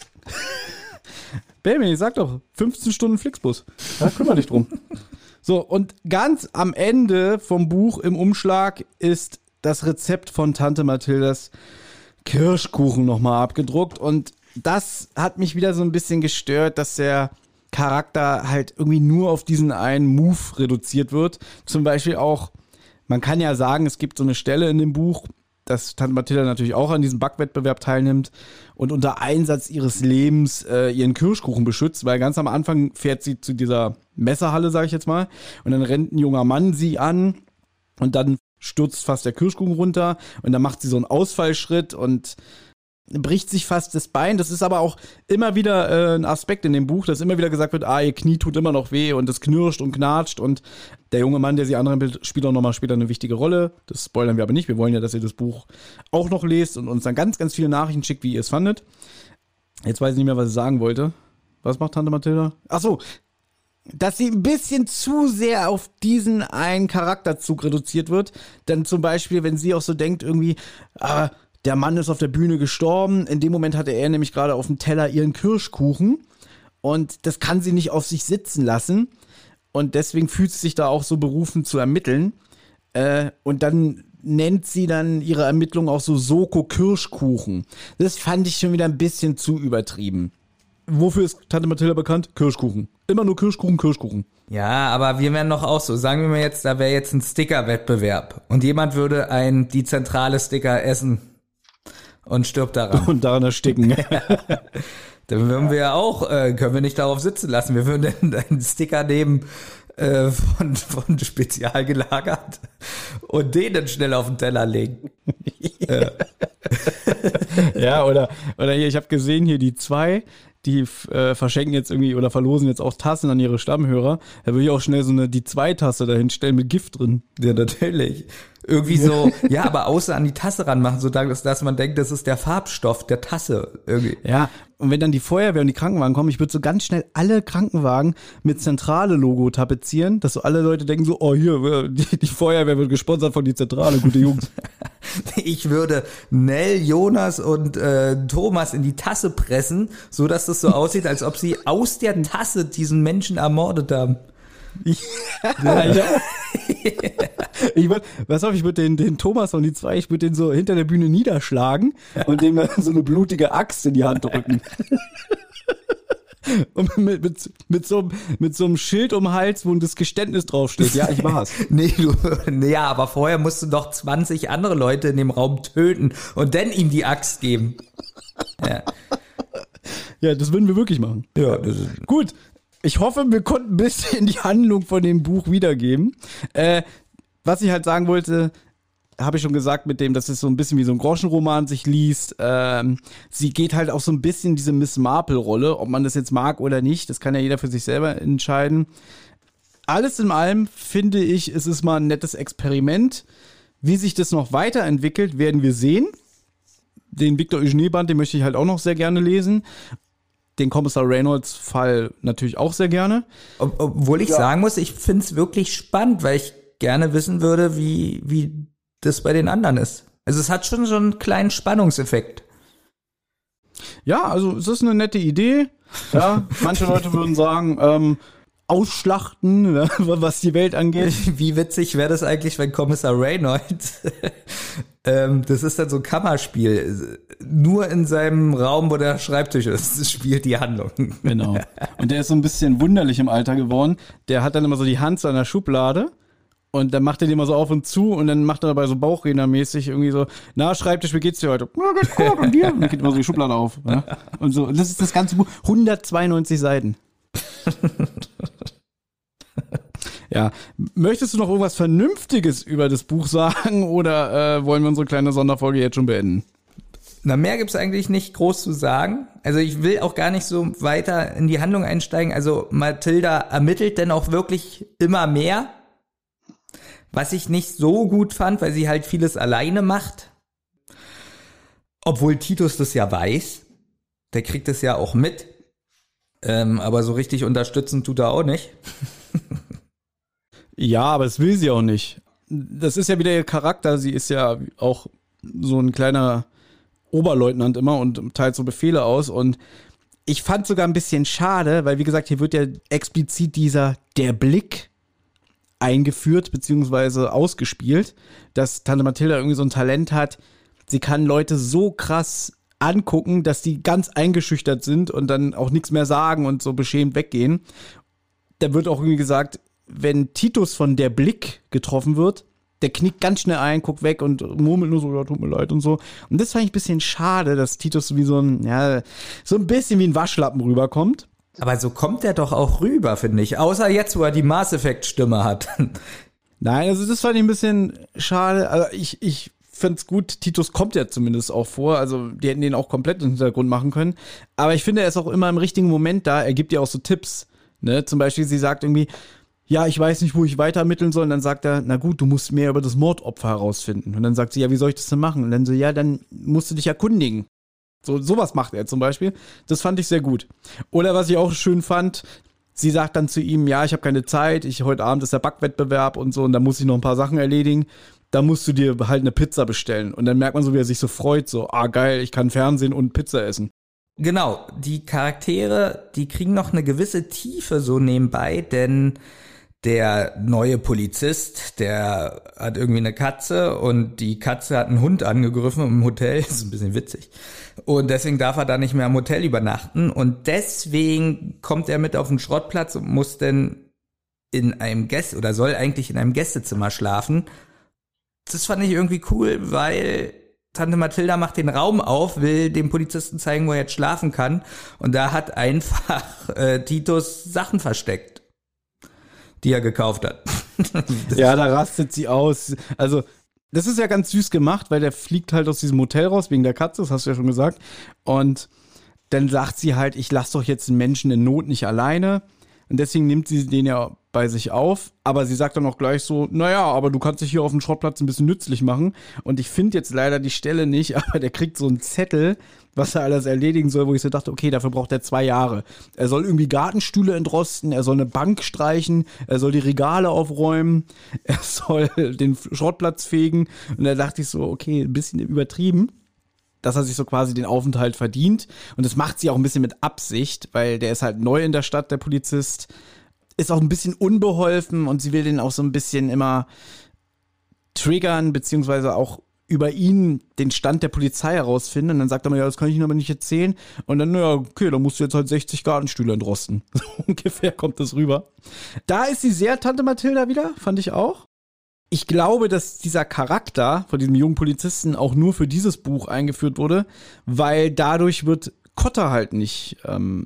Baby, ich sag doch, 15 Stunden Flixbus. Da kümmere dich drum. So, und ganz am Ende vom Buch im Umschlag ist das Rezept von Tante Mathildas Kirschkuchen nochmal abgedruckt. Und das hat mich wieder so ein bisschen gestört, dass der Charakter halt irgendwie nur auf diesen einen Move reduziert wird. Zum Beispiel auch, man kann ja sagen, es gibt so eine Stelle in dem Buch, dass Tante Mathilda natürlich auch an diesem Backwettbewerb teilnimmt und unter Einsatz ihres Lebens ihren Kirschkuchen beschützt, weil ganz am Anfang fährt sie zu dieser Messerhalle, sage ich jetzt mal, und dann rennt ein junger Mann sie an und dann stürzt fast der Kirschkuchen runter und dann macht sie so einen Ausfallschritt und bricht sich fast das Bein. Das ist aber auch immer wieder ein Aspekt in dem Buch, dass immer wieder gesagt wird, ihr Knie tut immer noch weh und es knirscht und knatscht und der junge Mann, der sie anrempelt, spielt auch nochmal später eine wichtige Rolle. Das spoilern wir aber nicht. Wir wollen ja, dass ihr das Buch auch noch lest und uns dann ganz, ganz viele Nachrichten schickt, wie ihr es fandet. Jetzt weiß ich nicht mehr, was ich sagen wollte. Was macht Tante Mathilda? Ach so, dass sie ein bisschen zu sehr auf diesen einen Charakterzug reduziert wird. Dann zum Beispiel, wenn sie auch so denkt, irgendwie, der Mann ist auf der Bühne gestorben. In dem Moment hatte er nämlich gerade auf dem Teller ihren Kirschkuchen. Und das kann sie nicht auf sich sitzen lassen. Und deswegen fühlt sie sich da auch so berufen zu ermitteln. Und dann nennt sie dann ihre Ermittlung auch so Soko Kirschkuchen. Das fand ich schon wieder ein bisschen zu übertrieben. Wofür ist Tante Mathilda bekannt? Kirschkuchen. Immer nur Kirschkuchen, Kirschkuchen. Ja, aber wir wären doch auch so. Sagen wir mal jetzt, da wäre jetzt ein Sticker-Wettbewerb. Und jemand würde die zentrale Sticker essen. Und stirbt daran. Und daran ersticken. Dann würden wir ja auch, können wir nicht darauf sitzen lassen. Wir würden einen Sticker nehmen von spezial gelagert und den dann schnell auf den Teller legen. Ja, oder hier, ich habe gesehen, hier die zwei, die verschenken jetzt irgendwie oder verlosen jetzt auch Tassen an ihre Stammhörer. Da würde ich auch schnell so die 2-Tasse dahin stellen mit Gift drin. Ja, natürlich. Irgendwie so, ja, aber außer an die Tasse ranmachen, so dass man denkt, das ist der Farbstoff der Tasse irgendwie. Ja, und wenn dann die Feuerwehr und die Krankenwagen kommen, ich würde so ganz schnell alle Krankenwagen mit Zentrale-Logo tapezieren, dass so alle Leute denken so, oh hier, die Feuerwehr wird gesponsert von die Zentrale, gute Jungs. Ich würde Nell, Jonas und Thomas in die Tasse pressen, so dass das so aussieht, als ob sie aus der Tasse diesen Menschen ermordet haben. Ja. Ich würde den Thomas und die 2, ich würde den so hinter der Bühne niederschlagen und dem dann so eine blutige Axt in die Hand drücken. Und mit so einem Schild um den Hals, wo das Geständnis draufsteht. Ja, ich war's. Ja, aber vorher musst du doch 20 andere Leute in dem Raum töten und dann ihm die Axt geben. Ja, das würden wir wirklich machen. Ja, gut. Ich hoffe, wir konnten ein bisschen die Handlung von dem Buch wiedergeben. Was ich halt sagen wollte, habe ich schon gesagt mit dem, dass es so ein bisschen wie so ein Groschenroman sich liest. Sie geht halt auch so ein bisschen diese Miss Marple-Rolle, ob man das jetzt mag oder nicht. Das kann ja jeder für sich selber entscheiden. Alles in allem finde ich, es ist mal ein nettes Experiment. Wie sich das noch weiterentwickelt, werden wir sehen. Den Victor Eugenie-Band, den möchte ich halt auch noch sehr gerne lesen. Den Kommissar Reynolds-Fall natürlich auch sehr gerne. Obwohl ich sagen muss, ich finde es wirklich spannend, weil ich gerne wissen würde, wie das bei den anderen ist. Also es hat schon so einen kleinen Spannungseffekt. Ja, also es ist eine nette Idee. Ja, manche Leute würden sagen, ausschlachten, ja, was die Welt angeht. Wie witzig wäre das eigentlich, wenn Kommissar Reynolds, das ist dann so ein Kammerspiel, nur in seinem Raum, wo der Schreibtisch ist, spielt die Handlung. Genau. Und der ist so ein bisschen wunderlich im Alter geworden. Der hat dann immer so die Hand zu einer Schublade und dann macht er die immer so auf und zu und dann macht er dabei so Bauchrednermäßig irgendwie so, na Schreibtisch, wie geht's dir heute? Ja, geht's gut, und dir? Und dann geht immer so die Schublade auf. Ja? Und so, das ist das ganze Buch, 192 Seiten. Ja, möchtest du noch irgendwas Vernünftiges über das Buch sagen oder wollen wir unsere kleine Sonderfolge jetzt schon beenden? Na, mehr gibt's eigentlich nicht groß zu sagen. Also ich will auch gar nicht so weiter in die Handlung einsteigen. Also Mathilda ermittelt denn auch wirklich immer mehr, was ich nicht so gut fand, weil sie halt vieles alleine macht. Obwohl Titus das ja weiß. Der kriegt es ja auch mit. Aber so richtig unterstützen tut er auch nicht. Ja, aber das will sie auch nicht. Das ist ja wieder ihr Charakter. Sie ist ja auch so ein kleiner Oberleutnant immer und teilt so Befehle aus. Und ich fand sogar ein bisschen schade, weil wie gesagt, hier wird ja explizit der Blick eingeführt beziehungsweise ausgespielt, dass Tante Mathilda irgendwie so ein Talent hat. Sie kann Leute so krass angucken, dass die ganz eingeschüchtert sind und dann auch nichts mehr sagen und so beschämt weggehen. Da wird auch irgendwie gesagt, wenn Titus von der Blick getroffen wird, der knickt ganz schnell ein, guckt weg und murmelt nur so, ja, tut mir leid und so. Und das fand ich ein bisschen schade, dass Titus wie so ein bisschen wie ein Waschlappen rüberkommt. Aber so kommt er doch auch rüber, finde ich. Außer jetzt, wo er die Mass Effect Stimme hat. Nein, also das fand ich ein bisschen schade. Also ich find's gut, Titus kommt ja zumindest auch vor, also die hätten den auch komplett im Hintergrund machen können. Aber ich finde, er ist auch immer im richtigen Moment da. Er gibt ja auch so Tipps, ne? Zum Beispiel, sie sagt irgendwie, ja, ich weiß nicht, wo ich weiter ermitteln soll. Und dann sagt er, na gut, du musst mehr über das Mordopfer herausfinden. Und dann sagt sie, ja, wie soll ich das denn machen? Und dann so, ja, dann musst du dich erkundigen. So, sowas macht er zum Beispiel. Das fand ich sehr gut. Oder was ich auch schön fand, sie sagt dann zu ihm, ja, ich habe keine Zeit, heute Abend ist der Backwettbewerb und so, und da muss ich noch ein paar Sachen erledigen. Da musst du dir halt eine Pizza bestellen. Und dann merkt man so, wie er sich so freut, so, geil, ich kann Fernsehen und Pizza essen. Genau, die Charaktere, die kriegen noch eine gewisse Tiefe so nebenbei, denn der neue Polizist, der hat irgendwie eine Katze und die Katze hat einen Hund angegriffen im Hotel, das ist ein bisschen witzig. Und deswegen darf er da nicht mehr im Hotel übernachten und deswegen kommt er mit auf den Schrottplatz und muss dann soll eigentlich in einem Gästezimmer schlafen. Das fand ich irgendwie cool, weil Tante Mathilda macht den Raum auf, will dem Polizisten zeigen, wo er jetzt schlafen kann und da hat einfach Titus Sachen versteckt, die er gekauft hat. Ja, da rastet sie aus. Also, das ist ja ganz süß gemacht, weil der fliegt halt aus diesem Hotel raus, wegen der Katze, das hast du ja schon gesagt. Und dann sagt sie halt, ich lasse doch jetzt einen Menschen in Not nicht alleine. Und deswegen nimmt sie den ja bei sich auf. Aber sie sagt dann auch gleich so, naja, aber du kannst dich hier auf dem Schrottplatz ein bisschen nützlich machen. Und ich finde jetzt leider die Stelle nicht, aber der kriegt so einen Zettel, was er alles erledigen soll, wo ich so dachte, okay, dafür braucht er 2 Jahre. Er soll irgendwie Gartenstühle entrosten, er soll eine Bank streichen, er soll die Regale aufräumen, er soll den Schrottplatz fegen. Und da dachte ich so, okay, ein bisschen übertrieben, dass er sich so quasi den Aufenthalt verdient. Und das macht sie auch ein bisschen mit Absicht, weil der ist halt neu in der Stadt, der Polizist. Ist auch ein bisschen unbeholfen und sie will den auch so ein bisschen immer triggern, beziehungsweise auch über ihn den Stand der Polizei herausfinden. Und dann sagt er mal, ja, das kann ich Ihnen aber nicht erzählen. Und dann, naja, okay, dann musst du jetzt halt 60 Gartenstühle entrosten. So ungefähr kommt das rüber. Da ist sie sehr Tante Mathilda wieder, fand ich auch. Ich glaube, dass dieser Charakter von diesem jungen Polizisten auch nur für dieses Buch eingeführt wurde, weil dadurch wird Kotter halt nicht,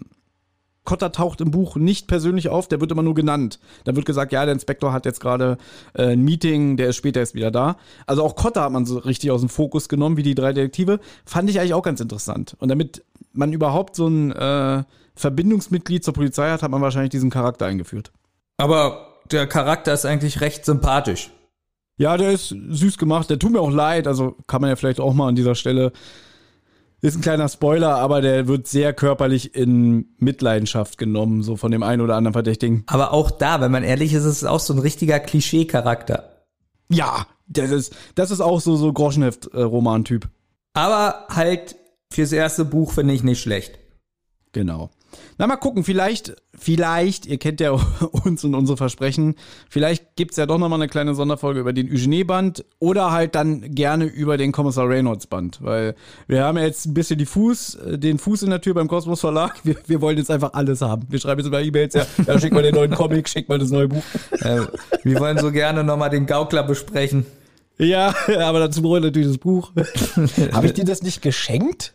Kotter taucht im Buch nicht persönlich auf, der wird immer nur genannt. Da wird gesagt, ja, der Inspektor hat jetzt gerade ein Meeting, der ist später erst wieder da. Also auch Kotter hat man so richtig aus dem Fokus genommen, wie die 3 Detektive. Fand ich eigentlich auch ganz interessant. Und damit man überhaupt so ein Verbindungsmitglied zur Polizei hat, hat man wahrscheinlich diesen Charakter eingeführt. Aber der Charakter ist eigentlich recht sympathisch. Ja, der ist süß gemacht, der tut mir auch leid, also kann man ja vielleicht auch mal an dieser Stelle, ist ein kleiner Spoiler, aber der wird sehr körperlich in Mitleidenschaft genommen, so von dem einen oder anderen Verdächtigen. Aber auch da, wenn man ehrlich ist, ist es auch so ein richtiger Klischee-Charakter. Ja, das ist auch so Groschenheft-Roman-Typ. Aber halt fürs erste Buch finde ich nicht schlecht. Genau. Na, mal gucken, vielleicht, ihr kennt ja uns und unsere Versprechen, vielleicht gibt's ja doch nochmal eine kleine Sonderfolge über den Eugenie-Band oder halt dann gerne über den Kommissar Reynolds-Band, weil wir haben ja jetzt ein bisschen den Fuß in der Tür beim Kosmos Verlag, wir wollen jetzt einfach alles haben. Wir schreiben jetzt über E-Mails, ja, schick mal den neuen Comic, schick mal das neue Buch. Wir wollen so gerne nochmal den Gaukler besprechen. Ja, aber dazu brauche ich natürlich das Buch. Habe ich dir das nicht geschenkt?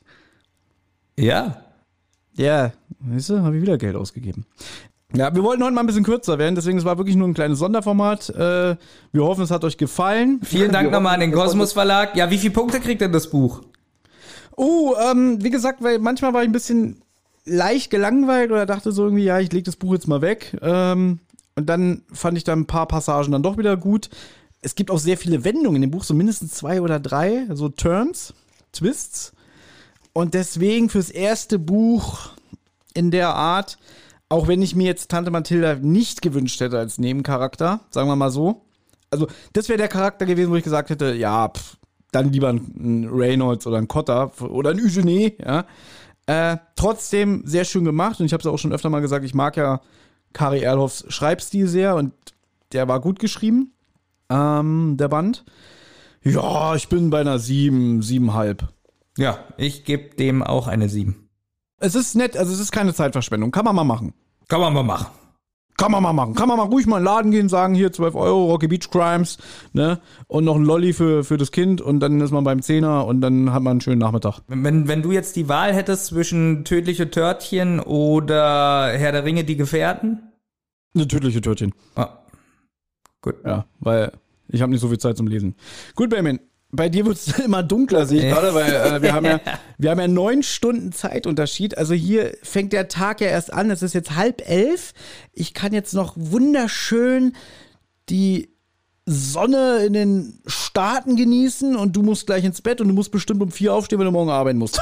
Ja. Ja, weißt du, habe ich wieder Geld ausgegeben. Ja, wir wollten heute mal ein bisschen kürzer werden, deswegen es war wirklich nur ein kleines Sonderformat. Wir hoffen, es hat euch gefallen. Vielen Dank nochmal an den Kosmos Verlag. Ja, wie viele Punkte kriegt denn das Buch? Wie gesagt, weil manchmal war ich ein bisschen leicht gelangweilt oder dachte so irgendwie, ja, ich lege das Buch jetzt mal weg. Und dann fand ich da ein paar Passagen dann doch wieder gut. Es gibt auch sehr viele Wendungen in dem Buch, so mindestens 2 oder 3, so Turns, Twists. Und deswegen fürs erste Buch in der Art, auch wenn ich mir jetzt Tante Mathilda nicht gewünscht hätte als Nebencharakter, sagen wir mal so. Also das wäre der Charakter gewesen, wo ich gesagt hätte, ja, dann lieber ein Reynolds oder ein Cotter oder ein Eugenie, ja. Trotzdem sehr schön gemacht und ich habe es auch schon öfter mal gesagt, ich mag ja Kari Erlhoffs Schreibstil sehr und der war gut geschrieben, der Band. Ja, ich bin bei einer 7,5. Ja, ich gebe dem auch eine 7. Es ist nett, also es ist keine Zeitverschwendung. Kann man mal machen. Kann man mal machen. Kann man mal ruhig mal in den Laden gehen, sagen, hier 12 €, Rocky Beach Crimes, ne? Und noch ein Lolli für das Kind und dann ist man beim 10er und dann hat man einen schönen Nachmittag. Wenn du jetzt die Wahl hättest zwischen Tödliche Törtchen oder Herr der Ringe, die Gefährten? Eine tödliche Törtchen. Ah. Gut. Ja, weil ich habe nicht so viel Zeit zum Lesen. Gut, Benjamin. Bei dir wird es immer dunkler, sehe ich gerade, weil wir haben ja 9 Stunden Zeitunterschied. Also hier fängt der Tag ja erst an. Es ist jetzt 10:30. Ich kann jetzt noch wunderschön die Sonne in den Staaten genießen und du musst gleich ins Bett und du musst bestimmt um 4 aufstehen, wenn du morgen arbeiten musst.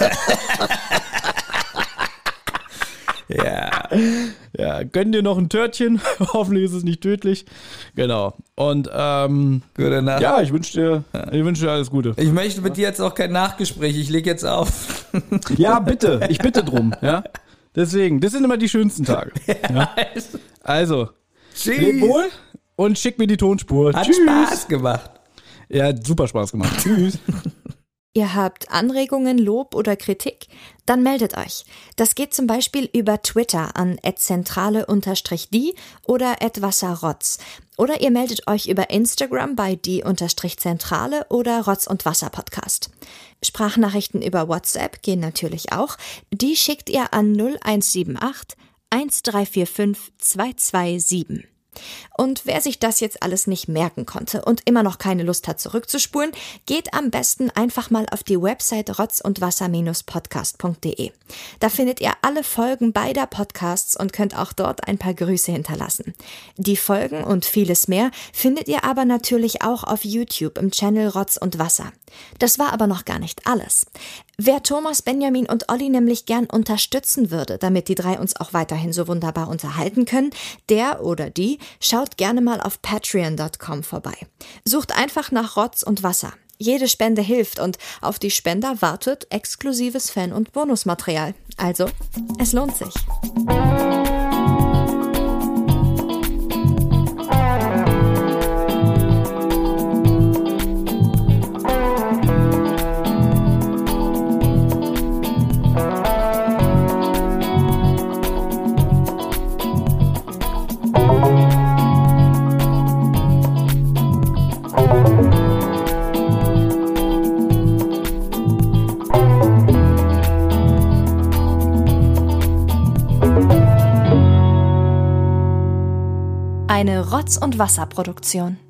Ja, gönn dir noch ein Törtchen. Hoffentlich ist es nicht tödlich. Genau. Und Gute Nacht. ja, ich wünsche dir alles Gute. Ich möchte mit dir jetzt auch kein Nachgespräch. Ich leg jetzt auf. Ja, bitte. Ich bitte drum. Ja. Deswegen, das sind immer die schönsten Tage. Ja. Also, leb wohl und schick mir die Tonspur. Hat Tschüss. Spaß gemacht. Ja, hat super Spaß gemacht. Tschüss. Ihr habt Anregungen, Lob oder Kritik? Dann meldet euch. Das geht zum Beispiel über Twitter an @zentrale_die oder @wasserrotz. Oder ihr meldet euch über Instagram bei die_zentrale oder Rotz und Wasser Podcast. Sprachnachrichten über WhatsApp gehen natürlich auch. Die schickt ihr an 0178 1345 227. Und wer sich das jetzt alles nicht merken konnte und immer noch keine Lust hat zurückzuspulen, geht am besten einfach mal auf die Website rotzundwasser-podcast.de. Da findet ihr alle Folgen beider Podcasts und könnt auch dort ein paar Grüße hinterlassen. Die Folgen und vieles mehr findet ihr aber natürlich auch auf YouTube im Channel Rotz und Wasser. Das war aber noch gar nicht alles. Wer Thomas, Benjamin und Olli nämlich gern unterstützen würde, damit die drei uns auch weiterhin so wunderbar unterhalten können, der oder die schaut gerne mal auf patreon.com vorbei. Sucht einfach nach Rotz und Wasser. Jede Spende hilft und auf die Spender wartet exklusives Fan- und Bonusmaterial. Also, es lohnt sich. Eine Rotz- und Wasser-Produktion.